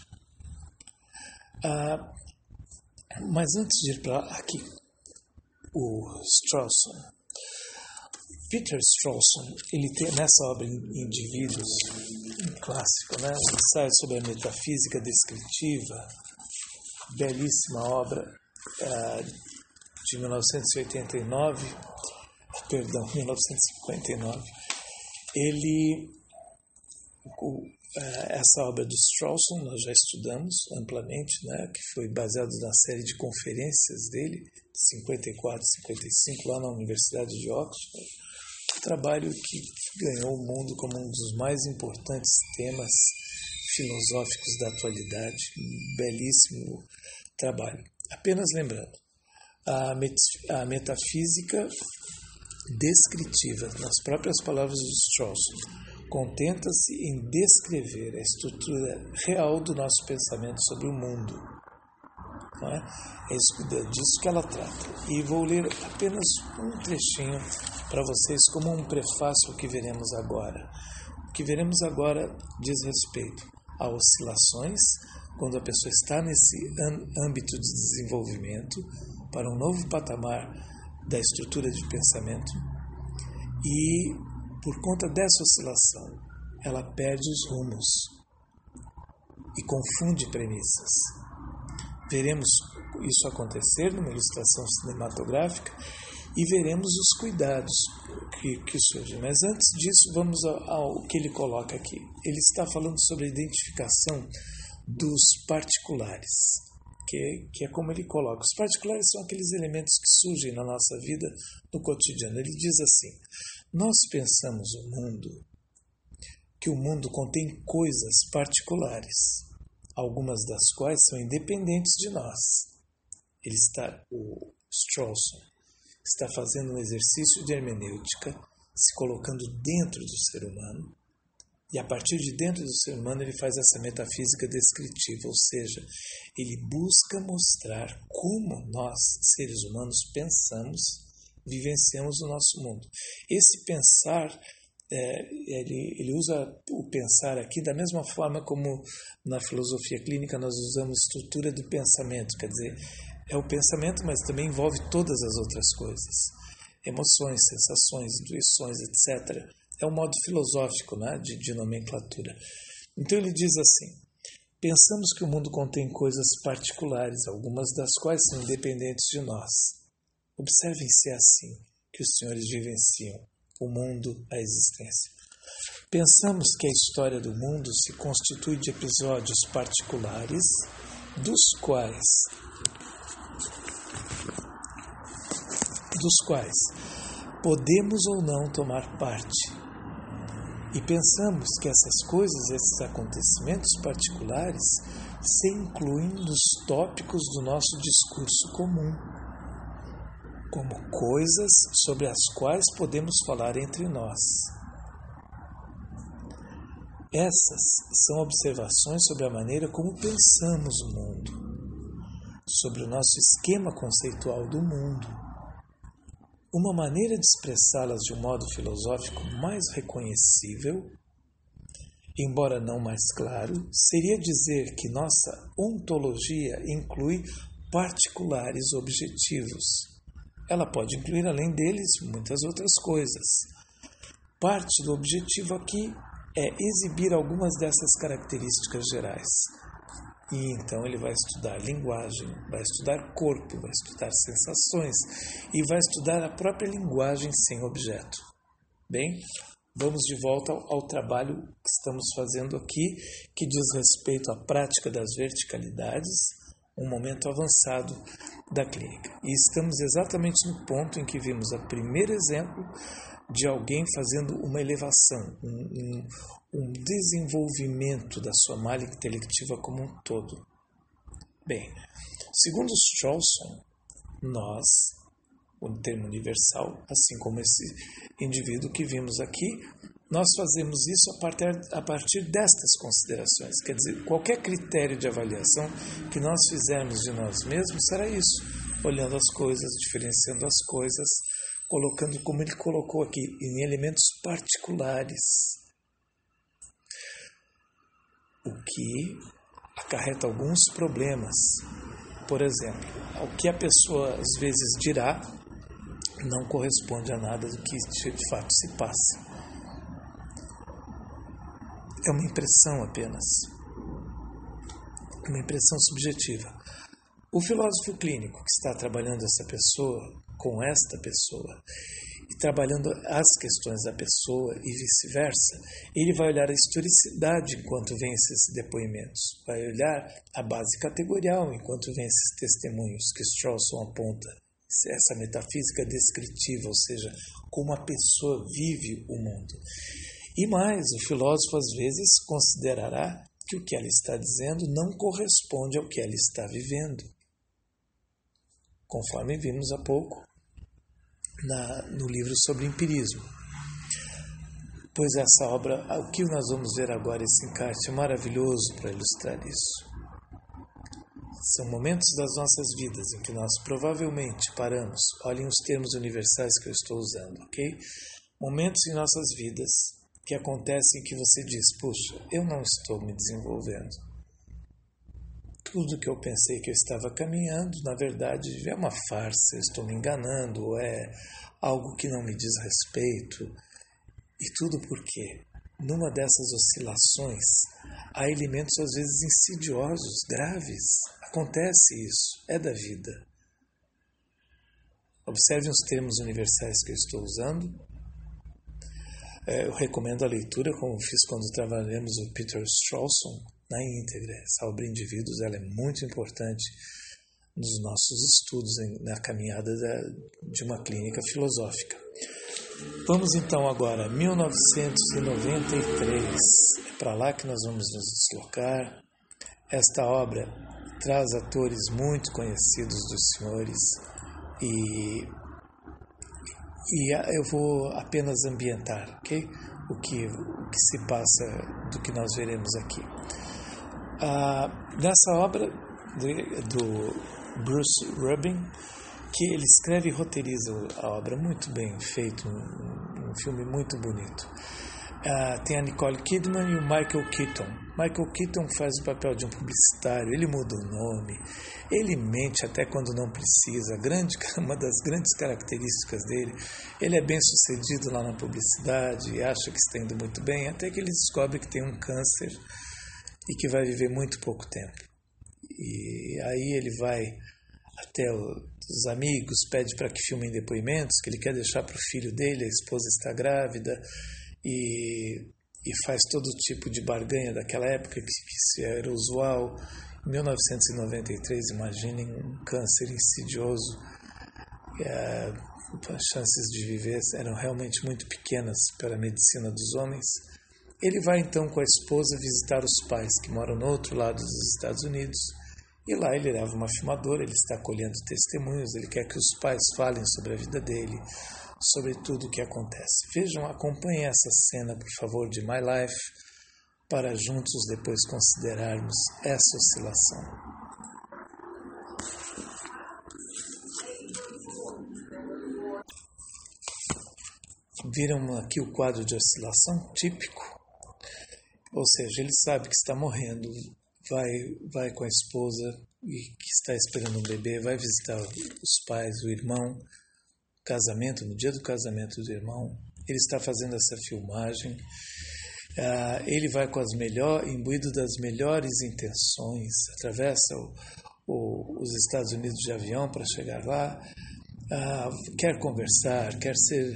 Mas antes de ir para aqui, o Strawson, Peter Strawson, ele tem nessa obra Indivíduos, um clássico, né? Um ensaio sobre a metafísica descritiva, belíssima obra de 1959, 1959. Essa obra do Strawson nós já estudamos amplamente, né, que foi baseado na série de conferências dele, de 54 e 55, lá na Universidade de Oxford. Um trabalho que ganhou o mundo como um dos mais importantes temas filosóficos da atualidade. Um belíssimo trabalho. Apenas lembrando, a metafísica descritiva, nas próprias palavras do Strawson, contenta-se em descrever a estrutura real do nosso pensamento sobre o mundo. Não é? É disso que ela trata. E vou ler apenas um trechinho para vocês como um prefácio ao que veremos agora. O que veremos agora diz respeito a oscilações, quando a pessoa está nesse âmbito de desenvolvimento para um novo patamar da estrutura de pensamento e, por conta dessa oscilação, ela perde os rumos e confunde premissas. Veremos isso acontecer numa ilustração cinematográfica e veremos os cuidados que surgem. Mas antes disso, vamos ao que ele coloca aqui. Ele está falando sobre a identificação dos particulares, que é como ele coloca. Os particulares são aqueles elementos que surgem na nossa vida no cotidiano. Ele diz assim: nós pensamos que o mundo contém coisas particulares, algumas das quais são independentes de nós. O Strawson está fazendo um exercício de hermenêutica, se colocando dentro do ser humano, e a partir de dentro do ser humano ele faz essa metafísica descritiva, ou seja, ele busca mostrar como nós, seres humanos, pensamos, vivenciamos o nosso mundo. Esse pensar, ele usa o pensar aqui da mesma forma como na filosofia clínica nós usamos estrutura do pensamento, quer dizer, é o pensamento, mas também envolve todas as outras coisas, emoções, sensações, intuições, etc. É um modo filosófico, né, de nomenclatura. Então ele diz assim: pensamos que o mundo contém coisas particulares, algumas das quais são independentes de nós. Observem se é assim que os senhores vivenciam o mundo, a existência. Pensamos que a história do mundo se constitui de episódios particulares, dos quais podemos ou não tomar parte. E pensamos que essas coisas, esses acontecimentos particulares, se incluem nos tópicos do nosso discurso comum, como coisas sobre as quais podemos falar entre nós. Essas são observações sobre a maneira como pensamos o mundo, sobre o nosso esquema conceitual do mundo. Uma maneira de expressá-las de um modo filosófico mais reconhecível, embora não mais claro, seria dizer que nossa ontologia inclui particulares objetivos. Ela pode incluir, além deles, muitas outras coisas. Parte do objetivo aqui é exibir algumas dessas características gerais. E então ele vai estudar linguagem, vai estudar corpo, vai estudar sensações e vai estudar a própria linguagem sem objeto. Bem, vamos de volta ao trabalho que estamos fazendo aqui, que diz respeito à prática das verticalidades, um momento avançado da clínica. E estamos exatamente no ponto em que vimos o primeiro exemplo de alguém fazendo uma elevação, um desenvolvimento da sua malha intelectiva como um todo. Bem, segundo Strawson, nós, o termo universal, assim como esse indivíduo que vimos aqui, nós fazemos isso a partir destas considerações. Quer dizer, qualquer critério de avaliação que nós fizermos de nós mesmos será isso, olhando as coisas, diferenciando as coisas, colocando, como ele colocou aqui, em elementos particulares, o que acarreta alguns problemas. Por exemplo, o que a pessoa às vezes dirá não corresponde a nada do que de fato se passa. É uma impressão apenas, uma impressão subjetiva. O filósofo clínico que está trabalhando essa pessoa, com esta pessoa, e trabalhando as questões da pessoa e vice-versa, ele vai olhar a historicidade enquanto vem esses depoimentos, vai olhar a base categorial enquanto vem esses testemunhos que Strawson aponta, essa metafísica descritiva, ou seja, como a pessoa vive o mundo. E mais, o filósofo às vezes considerará que o que ela está dizendo não corresponde ao que ela está vivendo, conforme vimos há pouco no livro sobre empirismo. Pois essa obra, o que nós vamos ver agora, esse encarte é maravilhoso para ilustrar isso. São momentos das nossas vidas em que nós provavelmente paramos, olhem os termos universais que eu estou usando, ok? Momentos em nossas vidas que acontecem que você diz, puxa, eu não estou me desenvolvendo. Tudo que eu pensei que eu estava caminhando, na verdade, é uma farsa, eu estou me enganando, ou é algo que não me diz respeito. E tudo porque, numa dessas oscilações, há elementos às vezes insidiosos, graves. Acontece isso, é da vida. Observem os termos universais que eu estou usando. Eu recomendo a leitura, como fiz quando trabalhamos o Peter Strawson na íntegra. Essa obra Indivíduos, ela é muito importante nos nossos estudos na caminhada de uma clínica filosófica. Vamos então agora a 1993. É para lá que nós vamos nos deslocar. Esta obra traz atores muito conhecidos dos senhores e eu vou apenas ambientar, ok? O que se passa do que nós veremos aqui. Nessa obra do Bruce Rubin, que ele escreve e roteiriza a obra, muito bem feito, um filme muito bonito. Tem a Nicole Kidman e o Michael Keaton. Michael Keaton faz o papel de um publicitário, ele muda o nome, ele mente até quando não precisa. Uma das grandes características dele, ele é bem sucedido lá na publicidade e acha que está indo muito bem, até que ele descobre que tem um câncer e que vai viver muito pouco tempo. E aí ele vai até os amigos, pede para que filmem depoimentos que ele quer deixar para o filho dele, a esposa está grávida, e faz todo tipo de barganha daquela época que era usual. Em 1993, imaginem um câncer insidioso, as chances de viver eram realmente muito pequenas para a medicina dos homens. Ele vai então com a esposa visitar os pais que moram no outro lado dos Estados Unidos, e lá ele leva uma filmadora, ele está colhendo testemunhos, ele quer que os pais falem sobre a vida dele, sobre tudo o que acontece. Vejam, acompanhem essa cena, por favor, de My Life, para juntos depois considerarmos essa oscilação. Viram aqui o quadro de oscilação típico? Ou seja, ele sabe que está morrendo, vai com a esposa e que está esperando um bebê, vai visitar os pais, o irmão, casamento, no dia do casamento do irmão, ele está fazendo essa filmagem, ele vai imbuído das melhores intenções, atravessa os Estados Unidos de avião para chegar lá, quer conversar, quer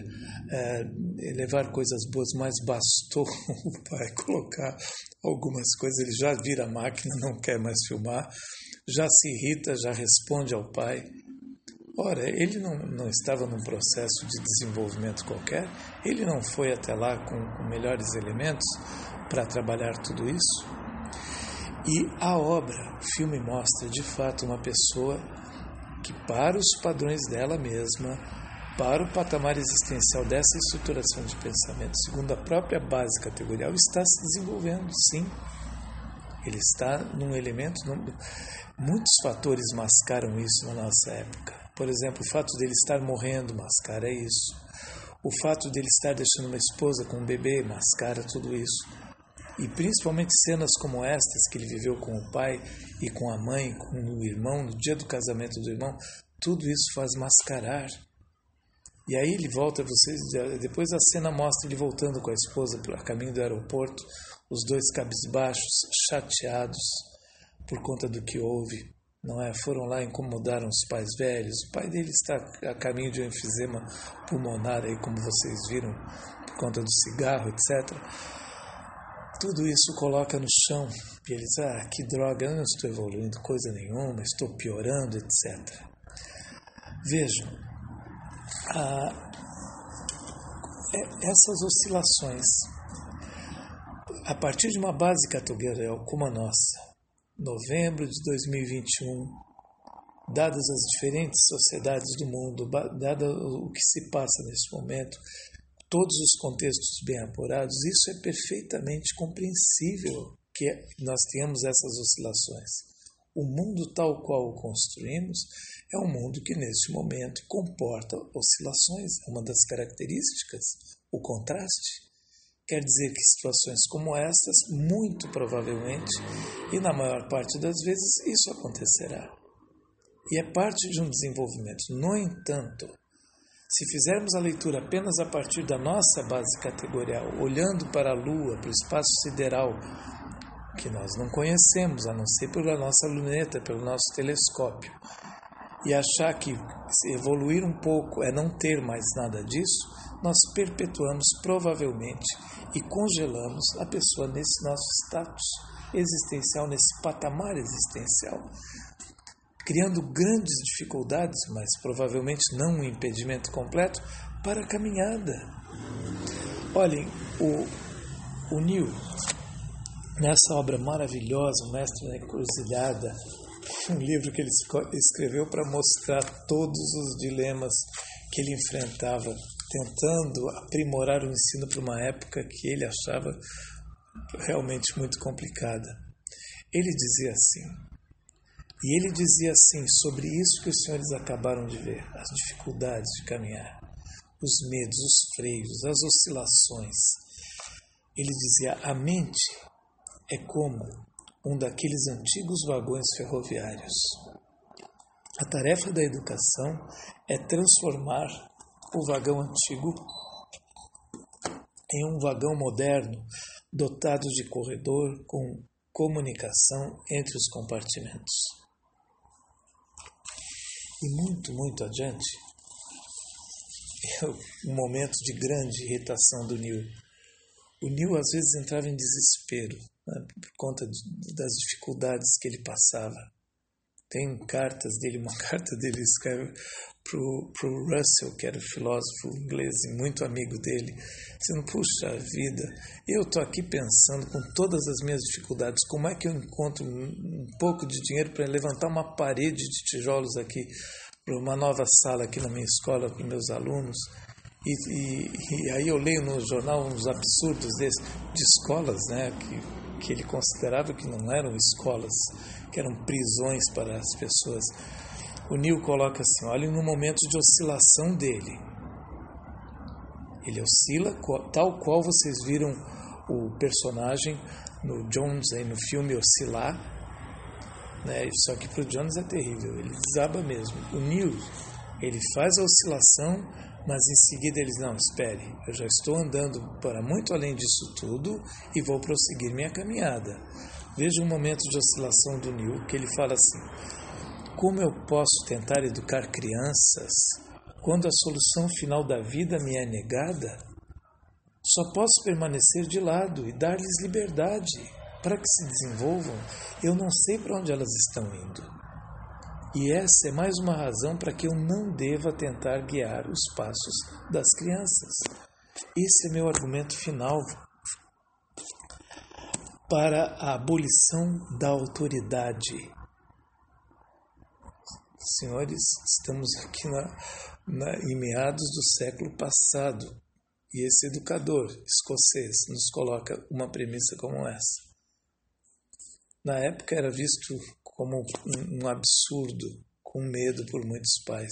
levar coisas boas, mas bastou o pai colocar algumas coisas, ele já vira a máquina, não quer mais filmar, já se irrita, já responde ao pai. Ora, ele não estava num processo de desenvolvimento qualquer, ele não foi até lá com melhores elementos para trabalhar tudo isso. E a obra, o filme mostra de fato uma pessoa que, para os padrões dela mesma, para o patamar existencial dessa estruturação de pensamento, segundo a própria base categorial, está se desenvolvendo, sim. Ele está num elemento... Muitos fatores mascaram isso na nossa época. Por exemplo, o fato dele estar morrendo mascara isso. O fato dele estar deixando uma esposa com um bebê mascara tudo isso. E principalmente cenas como estas que ele viveu com o pai e com a mãe, com o irmão, no dia do casamento do irmão, tudo isso faz mascarar. E aí ele volta, depois a cena mostra ele voltando com a esposa a caminho do aeroporto, os dois cabisbaixos, chateados por conta do que houve, não é? Foram lá e incomodaram os pais velhos. O pai dele está a caminho de um enfisema pulmonar, aí, como vocês viram, por conta do cigarro, etc. Tudo isso coloca no chão e eles, que droga, eu não estou evoluindo coisa nenhuma, estou piorando, etc. Vejam, essas oscilações, a partir de uma base categorial como a nossa, novembro de 2021, dadas as diferentes sociedades do mundo, dado o que se passa nesse momento, todos os contextos bem apurados, isso é perfeitamente compreensível que nós tenhamos essas oscilações. O mundo tal qual o construímos é um mundo que neste momento comporta oscilações, é uma das características, o contraste. Quer dizer que situações como essas, muito provavelmente, e na maior parte das vezes, isso acontecerá. E é parte de um desenvolvimento. No entanto, se fizermos a leitura apenas a partir da nossa base categorial, olhando para a Lua, para o espaço sideral, que nós não conhecemos, a não ser pela nossa luneta, pelo nosso telescópio, e achar que se evoluir um pouco é não ter mais nada disso, nós perpetuamos provavelmente e congelamos a pessoa nesse nosso status existencial, nesse patamar existencial, criando grandes dificuldades, mas provavelmente não um impedimento completo, para a caminhada. Olhem, o Neil, nessa obra maravilhosa, O Mestre na Encruzilhada, um livro que ele escreveu para mostrar todos os dilemas que ele enfrentava, tentando aprimorar o ensino para uma época que ele achava realmente muito complicada. Ele dizia assim sobre isso que os senhores acabaram de ver, as dificuldades de caminhar, os medos, os freios, as oscilações. Ele dizia: a mente é como um daqueles antigos vagões ferroviários. A tarefa da educação é transformar o vagão antigo em um vagão moderno, dotado de corredor com comunicação entre os compartimentos. E muito adiante, um momento de grande irritação do Neil. O Neil às vezes entrava em desespero, né, por conta das dificuldades que ele passava. Tem cartas dele, uma carta dele escreve para o Russell, que era filósofo inglês e muito amigo dele, dizendo: puxa vida, eu estou aqui pensando com todas as minhas dificuldades, como é que eu encontro um pouco de dinheiro para levantar uma parede de tijolos aqui, para uma nova sala aqui na minha escola, para meus alunos. E aí eu leio no jornal uns absurdos desses, de escolas, né, que ele considerava que não eram escolas, que eram prisões para as pessoas. O Neil coloca assim: olhem no momento de oscilação dele. Ele oscila tal qual vocês viram o personagem no Jones, aí no filme, oscilar, né? Só que para o Jones é terrível, ele desaba mesmo. O Neil, ele faz a oscilação, mas em seguida ele diz: não, espere, eu já estou andando para muito além disso tudo e vou prosseguir minha caminhada. Veja um momento de oscilação do Neil, que ele fala assim: como eu posso tentar educar crianças quando a solução final da vida me é negada? Só posso permanecer de lado e dar-lhes liberdade para que se desenvolvam. Eu não sei para onde elas estão indo. E essa é mais uma razão para que eu não deva tentar guiar os passos das crianças. Esse é meu argumento final para a abolição da autoridade. Senhores, estamos aqui em meados do século passado e esse educador escocês nos coloca uma premissa como essa. Na época era visto como um absurdo, com medo por muitos pais.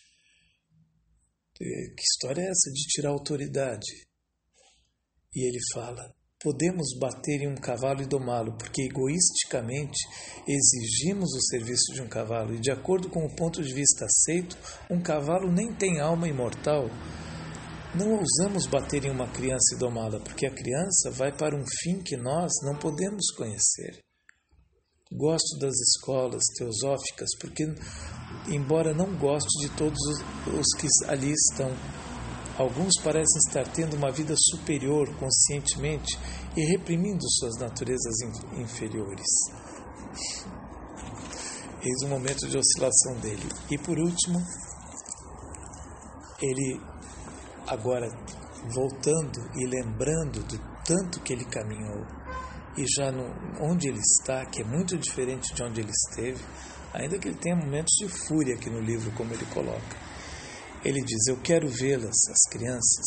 Que história é essa de tirar a autoridade? E ele fala: podemos bater em um cavalo e domá-lo, porque egoisticamente exigimos o serviço de um cavalo, e de acordo com o ponto de vista aceito, um cavalo nem tem alma imortal. Não ousamos bater em uma criança e domá-la, porque a criança vai para um fim que nós não podemos conhecer. Gosto das escolas teosóficas, porque, embora não goste de todos os que ali estão, alguns parecem estar tendo uma vida superior conscientemente e reprimindo suas naturezas inferiores. Eis um momento de oscilação dele. E por último, ele agora voltando e lembrando do tanto que ele caminhou, e já onde ele está, que é muito diferente de onde ele esteve, ainda que ele tenha momentos de fúria aqui no livro, como ele coloca. Ele diz: eu quero vê-las, as crianças,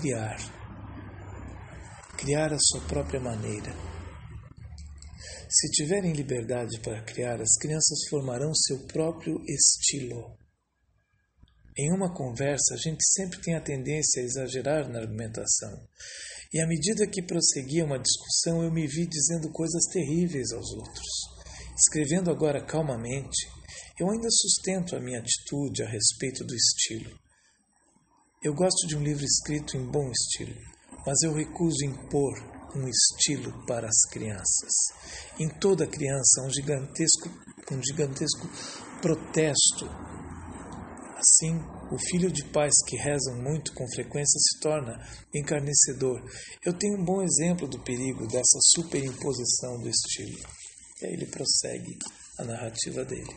criar a sua própria maneira. Se tiverem liberdade para criar, as crianças formarão seu próprio estilo. Em uma conversa, a gente sempre tem a tendência a exagerar na argumentação. E à medida que prosseguia uma discussão, eu me vi dizendo coisas terríveis aos outros. Escrevendo agora calmamente, eu ainda sustento a minha atitude a respeito do estilo. Eu gosto de um livro escrito em bom estilo, mas eu recuso impor um estilo para as crianças. Em toda criança há um gigantesco protesto. Assim, o filho de pais que rezam muito com frequência se torna encarnecedor. Eu tenho um bom exemplo do perigo dessa superimposição do estilo. E aí ele prossegue a narrativa dele.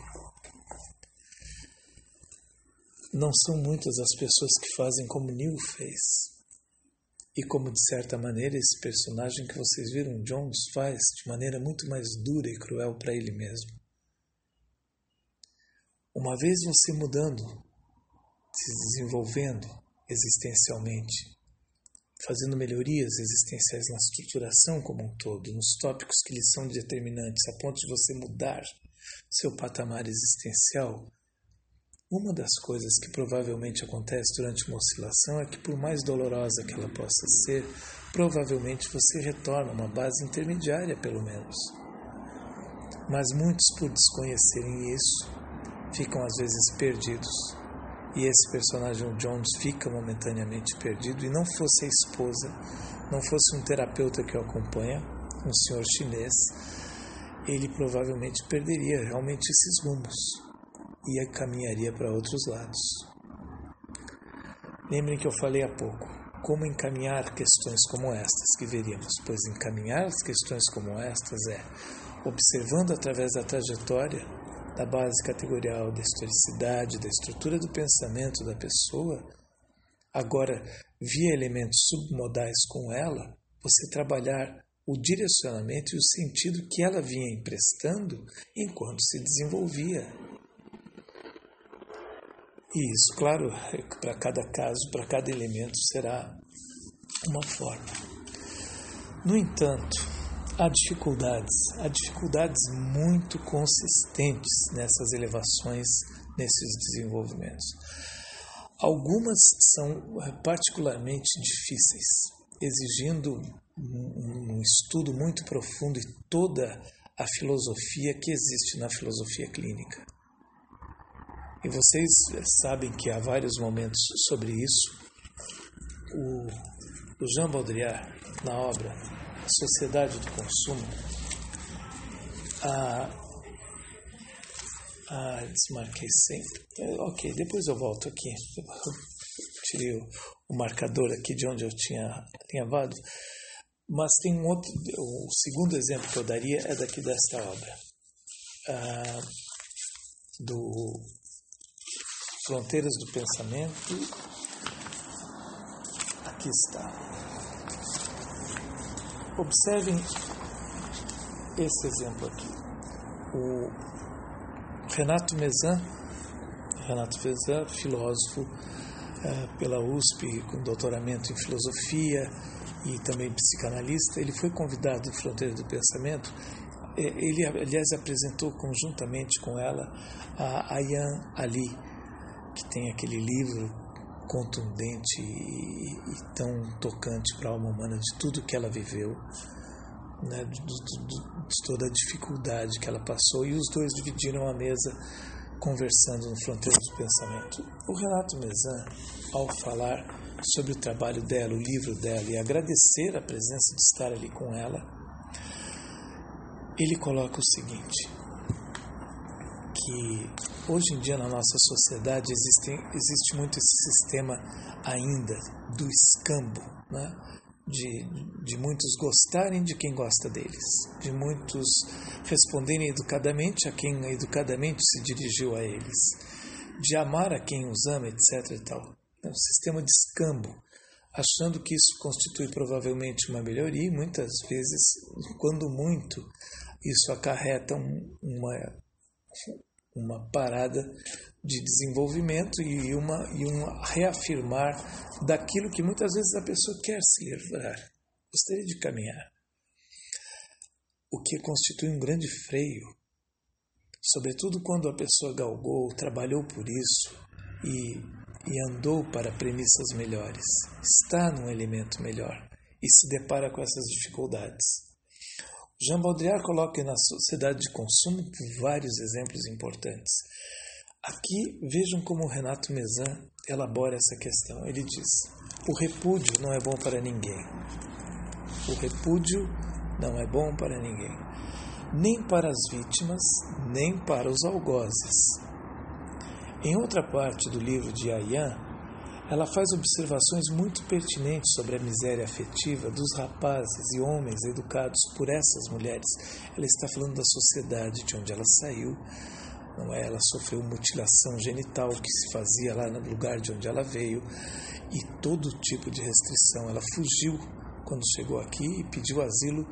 Não são muitas as pessoas que fazem como Neil fez. E como, de certa maneira, esse personagem que vocês viram, Jones, faz de maneira muito mais dura e cruel para ele mesmo. Uma vez você mudando, se desenvolvendo existencialmente, fazendo melhorias existenciais na estruturação como um todo, nos tópicos que lhe são determinantes, a ponto de você mudar seu patamar existencial, uma das coisas que provavelmente acontece durante uma oscilação é que, por mais dolorosa que ela possa ser, provavelmente você retorna a uma base intermediária, pelo menos. Mas muitos, por desconhecerem isso, ficam às vezes perdidos. E esse personagem Jones fica momentaneamente perdido, e não fosse a esposa, não fosse um terapeuta que o acompanha, um senhor chinês, ele provavelmente perderia realmente esses rumos e caminharia para outros lados. Lembrem que eu falei há pouco, como encaminhar questões como estas que veríamos, pois encaminhar as questões como estas é observando através da trajetória, da base categorial, da historicidade, da estrutura do pensamento da pessoa, agora, via elementos submodais com ela, você trabalhar o direcionamento e o sentido que ela vinha emprestando enquanto se desenvolvia. E isso, claro, para cada caso, para cada elemento, será uma forma. No entanto, há dificuldades muito consistentes nessas elevações, nesses desenvolvimentos. Algumas são particularmente difíceis, exigindo um estudo muito profundo e toda a filosofia que existe na filosofia clínica. E vocês sabem que há vários momentos sobre isso. O Jean Baudrillard, na obra A Sociedade do Consumo, desmarquei sempre. Ok, depois eu volto aqui. Tirei o marcador aqui de onde eu tinha alinhavado. Mas tem um outro, o segundo exemplo que eu daria é daqui desta obra, do Fronteiras do Pensamento. Aqui está. Observem esse exemplo aqui. O Renato Mezan, filósofo pela USP, com doutoramento em filosofia e também psicanalista, ele foi convidado em Fronteiras do Pensamento. Ele, aliás, apresentou conjuntamente com ela a Ayaan Ali, que tem aquele livro contundente e tão tocante para a alma humana de tudo que ela viveu, né, de toda a dificuldade que ela passou, e os dois dividiram a mesa conversando no Fronteiras do Pensamento. O Renato Mezan, ao falar sobre o trabalho dela, o livro dela, e agradecer a presença de estar ali com ela, ele coloca o seguinte, que hoje em dia na nossa sociedade existe muito esse sistema ainda do escambo, né? De muitos gostarem de quem gosta deles, de muitos responderem educadamente a quem educadamente se dirigiu a eles, de amar a quem os ama, etc. e tal. É um sistema de escambo, achando que isso constitui provavelmente uma melhoria, e muitas vezes, quando muito, isso acarreta uma parada de desenvolvimento e um reafirmar daquilo que muitas vezes a pessoa quer se livrar, gostaria de caminhar. O que constitui um grande freio, sobretudo quando a pessoa galgou, trabalhou por isso e andou para premissas melhores, está num elemento melhor e se depara com essas dificuldades. Jean Baudrillard coloca na Sociedade de Consumo vários exemplos importantes. Aqui vejam como o Renato Mezan elabora essa questão. Ele diz: o repúdio não é bom para ninguém. O repúdio não é bom para ninguém. Nem para as vítimas, nem para os algozes. Em outra parte do livro de Ayan, ela faz observações muito pertinentes sobre a miséria afetiva dos rapazes e homens educados por essas mulheres. Ela está falando da sociedade de onde ela saiu, não é? Ela sofreu mutilação genital que se fazia lá no lugar de onde ela veio e todo tipo de restrição. Ela fugiu quando chegou aqui e pediu asilo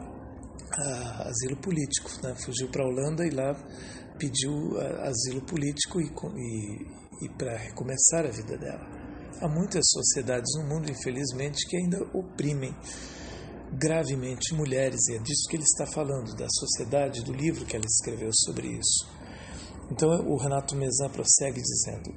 político, né? Fugiu para a Holanda e lá pediu asilo político e para recomeçar a vida dela. Há muitas sociedades no mundo, infelizmente, que ainda oprimem gravemente mulheres, e é disso que ele está falando, da sociedade, do livro que ela escreveu sobre isso. Então, o Renato Mezan prossegue dizendo: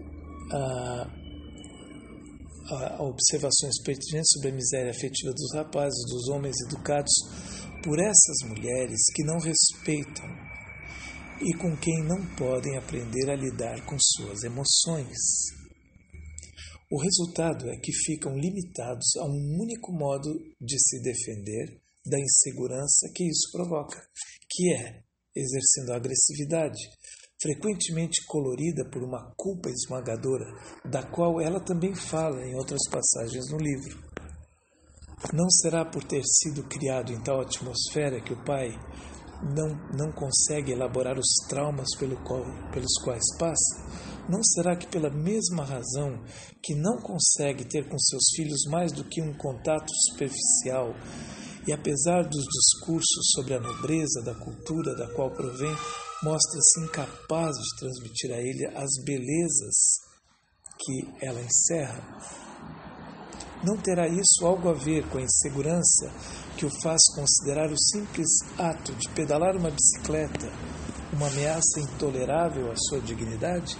observações pertinentes sobre a miséria afetiva dos rapazes, dos homens educados por essas mulheres que não respeitam e com quem não podem aprender a lidar com suas emoções. O resultado é que ficam limitados a um único modo de se defender da insegurança que isso provoca, que é exercendo a agressividade, frequentemente colorida por uma culpa esmagadora, da qual ela também fala em outras passagens no livro. Não será por ter sido criado em tal atmosfera que o pai não consegue elaborar os traumas pelos quais passa? Não será que pela mesma razão que não consegue ter com seus filhos mais do que um contato superficial e apesar dos discursos sobre a nobreza da cultura da qual provém, mostra-se incapaz de transmitir a ele as belezas que ela encerra? Não terá isso algo a ver com a insegurança que o faz considerar o simples ato de pedalar uma bicicleta uma ameaça intolerável à sua dignidade?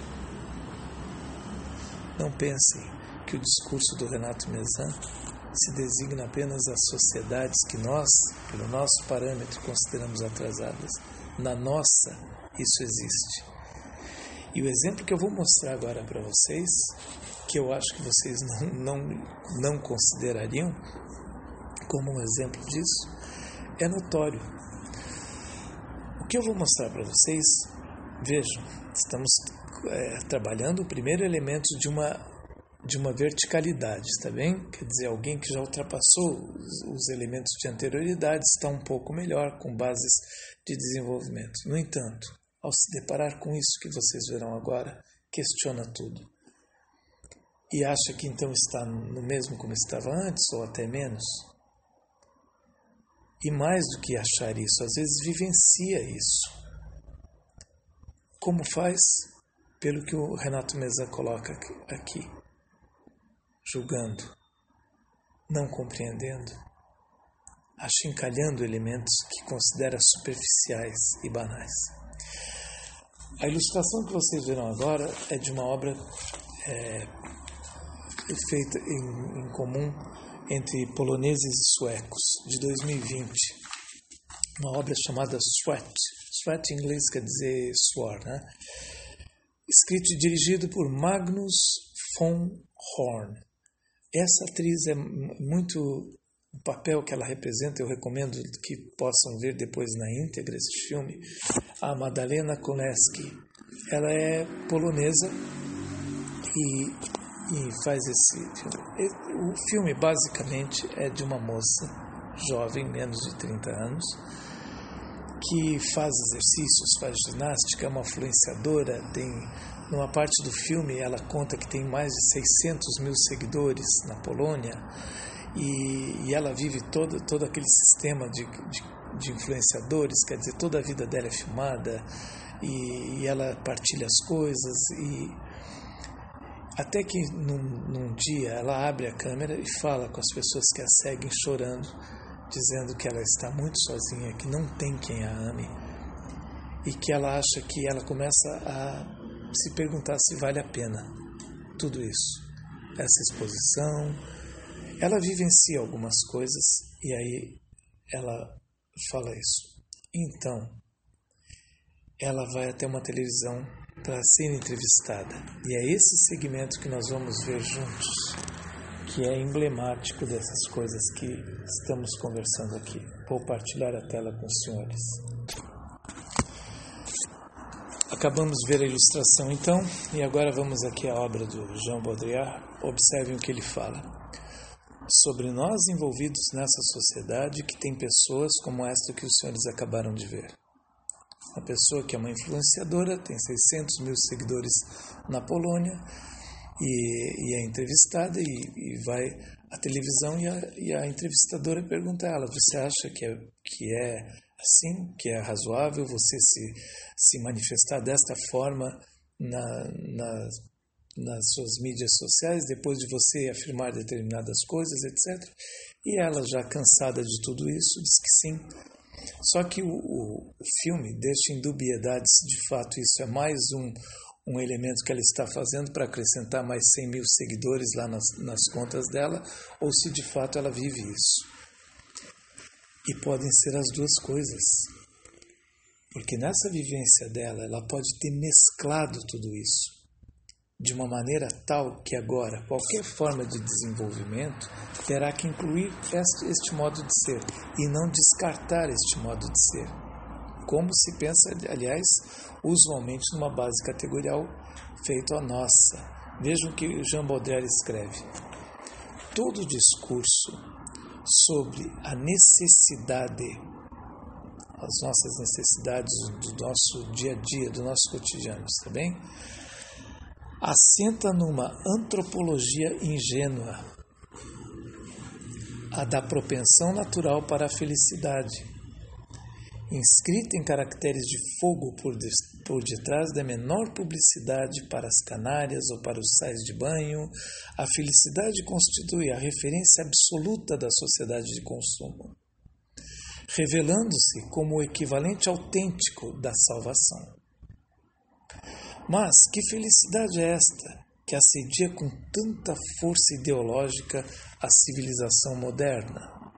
Não pensem que o discurso do Renato Mezan se designa apenas às sociedades que nós, pelo nosso parâmetro, consideramos atrasadas. Na nossa, isso existe. E o exemplo que eu vou mostrar agora para vocês, que eu acho que vocês não considerariam como um exemplo disso, é notório. O que eu vou mostrar para vocês, vejam, estamos trabalhando o primeiro elemento de uma verticalidade, está bem? Quer dizer, alguém que já ultrapassou os elementos de anterioridade está um pouco melhor, com bases de desenvolvimento. No entanto, ao se deparar com isso que vocês verão agora, questiona tudo. E acha que então está no mesmo como estava antes, ou até menos. E mais do que achar isso, às vezes vivencia isso. Como faz? Pelo que o Renato Mezan coloca aqui. Julgando, não compreendendo, achincalhando elementos que considera superficiais e banais. A ilustração que vocês verão agora é de uma obra feita em comum entre poloneses e suecos, de 2020. Uma obra chamada Sweat. Sweat em inglês quer dizer suor, né? Escrito e dirigido por Magnus von Horn. Essa atriz é muito... O papel que ela representa, eu recomendo que possam ver depois na íntegra esse filme, a Madalena Koleski. Ela é polonesa e faz esse filme. O filme basicamente é de uma moça jovem, menos de 30 anos, que faz exercícios, faz ginástica, é uma influenciadora, numa parte do filme ela conta que tem mais de 600 mil seguidores na Polônia e ela vive todo aquele sistema de influenciadores, quer dizer, toda a vida dela é filmada e ela partilha as coisas e até que num dia ela abre a câmera e fala com as pessoas que a seguem chorando, dizendo que ela está muito sozinha, que não tem quem a ame e que ela acha que ela começa a se perguntar se vale a pena tudo isso, essa exposição. Ela vivencia algumas coisas e aí ela fala isso. Então, ela vai até uma televisão para ser entrevistada. E é esse segmento que nós vamos ver juntos, que é emblemático dessas coisas que estamos conversando aqui. Vou partilhar a tela com os senhores. A Acabamos de ver a ilustração então, e agora vamos aqui à obra do Jean Baudrillard. Observem o que ele fala. Sobre nós envolvidos nessa sociedade que tem pessoas como esta que os senhores acabaram de ver. Uma pessoa que é uma influenciadora, tem 600 mil seguidores na Polônia, e é entrevistada e vai à televisão e a entrevistadora pergunta a ela: você acha que é assim, que é razoável você se manifestar desta forma nas suas mídias sociais, depois de você afirmar determinadas coisas, etc. E ela, já cansada de tudo isso, diz que sim. Só que o filme deixa em dubiedade se de fato isso é mais um elemento que ela está fazendo para acrescentar mais 100 mil seguidores lá nas contas dela, ou se de fato ela vive isso. E podem ser as duas coisas. Porque nessa vivência dela, ela pode ter mesclado tudo isso de uma maneira tal que agora qualquer forma de desenvolvimento terá que incluir este modo de ser e não descartar este modo de ser. Como se pensa, aliás, usualmente numa base categorial feita à nossa. Vejam o que Jean Baudrillard escreve. Todo discurso sobre a necessidade, as nossas necessidades do nosso dia a dia, do nosso cotidiano, está bem? Assenta numa antropologia ingênua, a da propensão natural para a felicidade, inscrita em caracteres de fogo por detrás da menor publicidade para as canárias ou para os sais de banho. A felicidade constitui a referência absoluta da sociedade de consumo, revelando-se como o equivalente autêntico da salvação. Mas que felicidade é esta que assedia com tanta força ideológica a civilização moderna?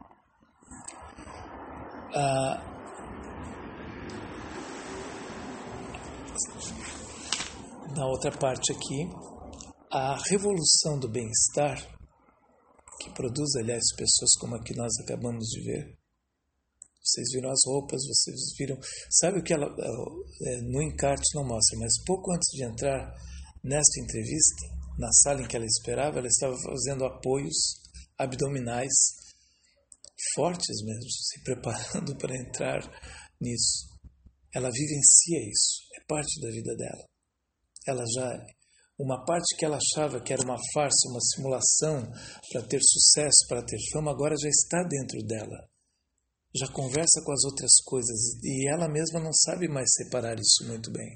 Na outra parte aqui, a revolução do bem-estar, que produz, aliás, pessoas como a que nós acabamos de ver. Vocês viram as roupas, vocês viram... Sabe o que ela no encarte não mostra, mas pouco antes de entrar nesta entrevista, na sala em que ela esperava, ela estava fazendo apoios abdominais fortes mesmo, se preparando para entrar nisso. Ela vivencia isso, é parte da vida dela. Ela já... Uma parte que ela achava que era uma farsa, uma simulação para ter sucesso, para ter fama, agora já está dentro dela. Já conversa com as outras coisas e ela mesma não sabe mais separar isso muito bem.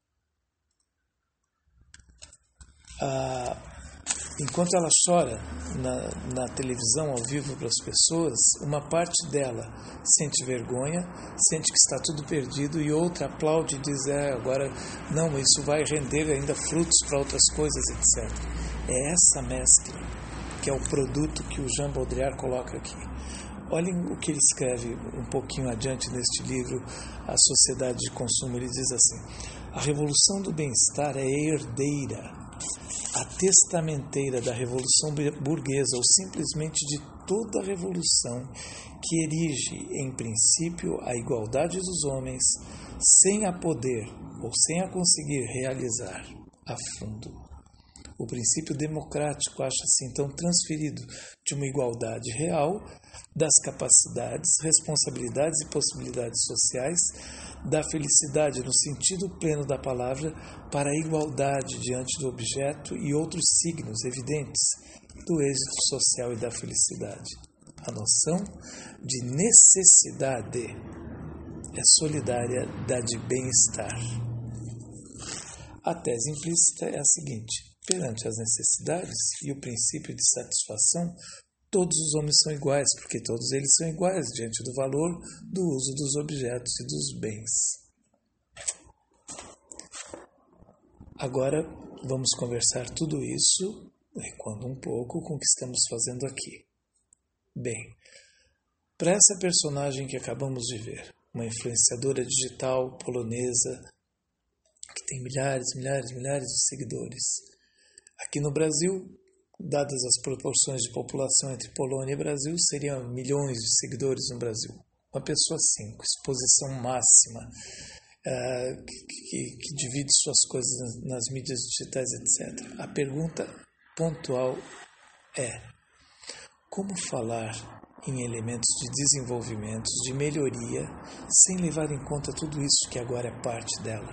Enquanto ela chora na televisão ao vivo para as pessoas, uma parte dela sente vergonha, sente que está tudo perdido, e outra aplaude e diz: agora não, isso vai render ainda frutos para outras coisas, etc. É essa mescla que é o produto que o Jean Baudrillard coloca aqui. Olhem o que ele escreve um pouquinho adiante neste livro, A Sociedade de Consumo. Ele diz assim: a revolução do bem-estar é herdeira, a testamenteira da revolução burguesa, ou simplesmente de toda a revolução que erige em princípio a igualdade dos homens, sem a poder ou sem a conseguir realizar a fundo. O princípio democrático acha-se então transferido de uma igualdade real das capacidades, responsabilidades e possibilidades sociais, da felicidade no sentido pleno da palavra, para a igualdade diante do objeto e outros signos evidentes do êxito social e da felicidade. A noção de necessidade é solidária da de bem-estar. A tese implícita é a seguinte: perante as necessidades e o princípio de satisfação, todos os homens são iguais, porque todos eles são iguais diante do valor do uso dos objetos e dos bens. Agora vamos conversar tudo isso, recuando um pouco, com o que estamos fazendo aqui. Bem, para essa personagem que acabamos de ver, uma influenciadora digital polonesa que tem milhares de seguidores, aqui no Brasil, dadas as proporções de população entre Polônia e Brasil, seriam milhões de seguidores no Brasil. Uma pessoa assim, com exposição máxima, que divide suas coisas nas mídias digitais, etc. A pergunta pontual é: como falar em elementos de desenvolvimento, de melhoria, sem levar em conta tudo isso que agora é parte dela?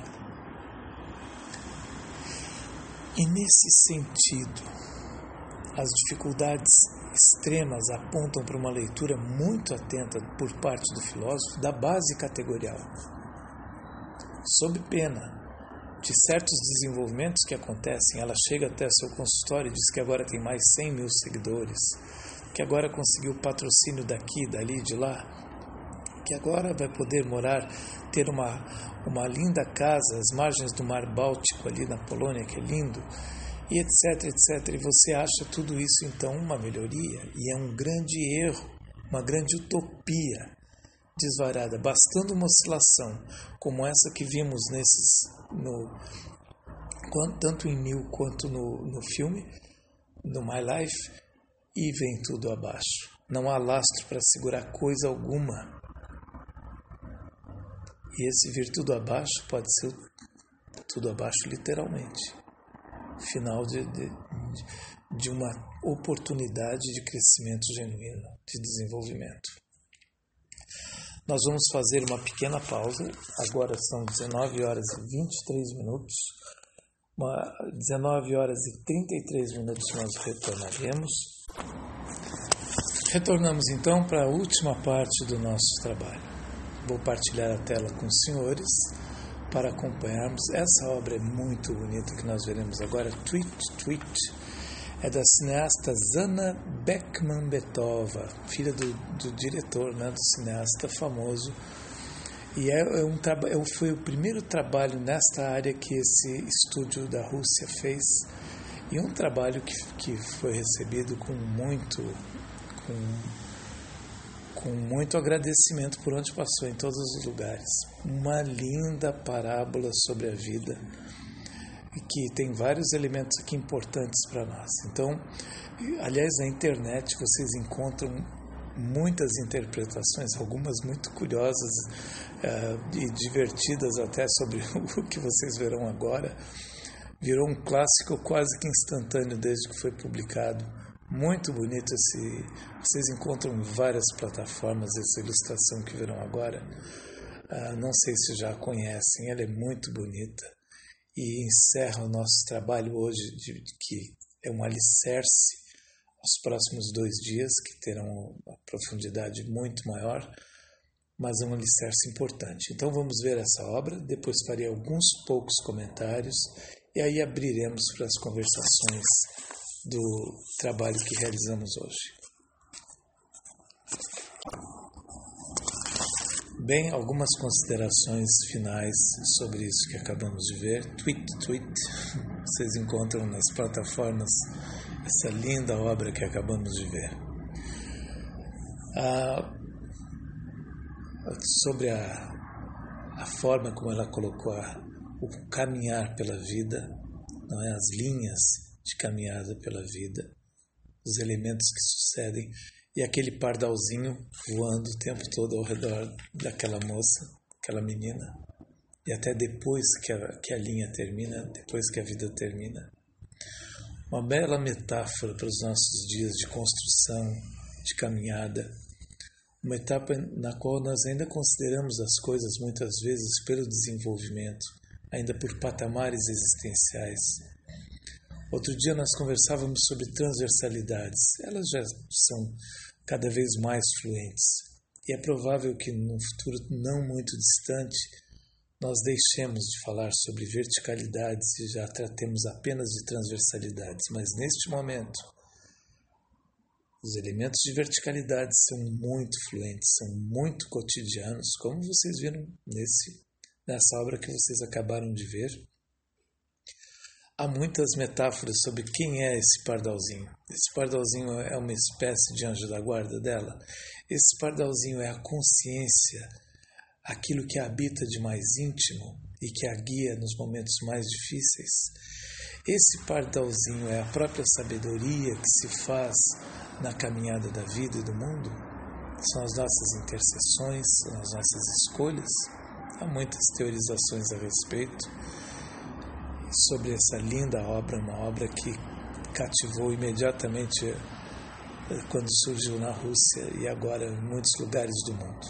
E nesse sentido, as dificuldades extremas apontam para uma leitura muito atenta por parte do filósofo da base categorial, sob pena de certos desenvolvimentos que acontecem. Ela chega até seu consultório e diz que agora tem mais 100 mil seguidores, que agora conseguiu patrocínio daqui, dali, de lá, que agora vai poder morar, ter uma linda casa às margens do Mar Báltico, ali na Polônia, que é lindo, e etc, etc. E você acha tudo isso, então, uma melhoria, e é um grande erro, uma grande utopia desvarada, bastando uma oscilação como essa que vimos tanto em Mil quanto no filme, no My Life, e vem tudo abaixo. Não há lastro para segurar coisa alguma. E esse vir tudo abaixo pode ser tudo abaixo literalmente. Final de uma oportunidade de crescimento genuíno, de desenvolvimento. Nós vamos fazer uma pequena pausa. Agora são 19 horas e 23 minutos. 19 horas e 33 minutos nós retornaremos. Retornamos então para a última parte do nosso trabalho. Vou partilhar a tela com os senhores para acompanharmos. Essa obra é muito bonita que nós veremos agora. Tweet. É da cineasta Zana Beckman-Betova, filha do diretor, do cineasta famoso. E foi o primeiro trabalho nesta área que esse estúdio da Rússia fez. E um trabalho que foi recebido com muito agradecimento por onde passou, em todos os lugares. Uma linda parábola sobre a vida, que tem vários elementos aqui importantes para nós. Então, aliás, na internet vocês encontram muitas interpretações, algumas muito curiosas e divertidas até, sobre o que vocês verão agora. Virou um clássico quase que instantâneo desde que foi publicado. Muito bonito vocês encontram em várias plataformas essa ilustração que verão agora. Não sei se já a conhecem, ela é muito bonita. E encerra o nosso trabalho hoje, que é um alicerce aos próximos 2 dias, que terão uma profundidade muito maior, mas é um alicerce importante. Então vamos ver essa obra, depois farei alguns poucos comentários, e aí abriremos para as conversações do trabalho que realizamos hoje. Bem, algumas considerações finais sobre isso que acabamos de ver. Tweet. Vocês encontram nas plataformas essa linda obra que acabamos de ver. Sobre a forma como ela colocou o caminhar pela vida, não é? As linhas de caminhada pela vida, os elementos que sucedem, e aquele pardalzinho voando o tempo todo ao redor daquela moça, aquela menina, e até depois que a linha termina, depois que a vida termina. Uma bela metáfora para os nossos dias de construção, de caminhada, uma etapa na qual nós ainda consideramos as coisas muitas vezes pelo desenvolvimento, ainda por patamares existenciais. Outro dia nós conversávamos sobre transversalidades. Elas já são cada vez mais fluentes. E é provável que num futuro não muito distante nós deixemos de falar sobre verticalidades e já tratemos apenas de transversalidades. Mas neste momento, os elementos de verticalidade são muito fluentes, são muito cotidianos, como vocês viram nessa obra que vocês acabaram de ver. Há muitas metáforas sobre quem é esse pardalzinho. Esse pardalzinho é uma espécie de anjo da guarda dela. Esse pardalzinho é a consciência, aquilo que a habita de mais íntimo e que a guia nos momentos mais difíceis. Esse pardalzinho é a própria sabedoria que se faz na caminhada da vida e do mundo. São as nossas intercessões, são as nossas escolhas. Há muitas teorizações a respeito sobre essa linda obra, uma obra que cativou imediatamente quando surgiu na Rússia e agora em muitos lugares do mundo.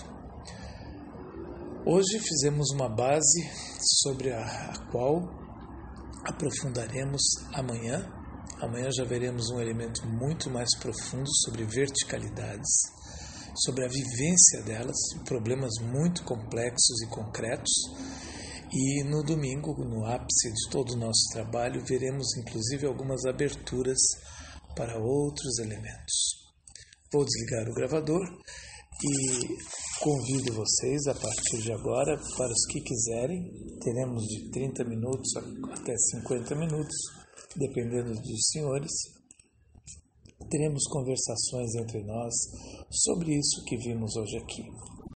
Hoje fizemos uma base sobre a qual aprofundaremos amanhã. Amanhã já veremos um elemento muito mais profundo sobre verticalidades, sobre a vivência delas, problemas muito complexos e concretos. E no domingo, no ápice de todo o nosso trabalho, veremos inclusive algumas aberturas para outros elementos. Vou desligar o gravador e convido vocês a partir de agora, para os que quiserem, teremos de 30 minutos até 50 minutos, dependendo dos senhores, teremos conversações entre nós sobre isso que vimos hoje aqui.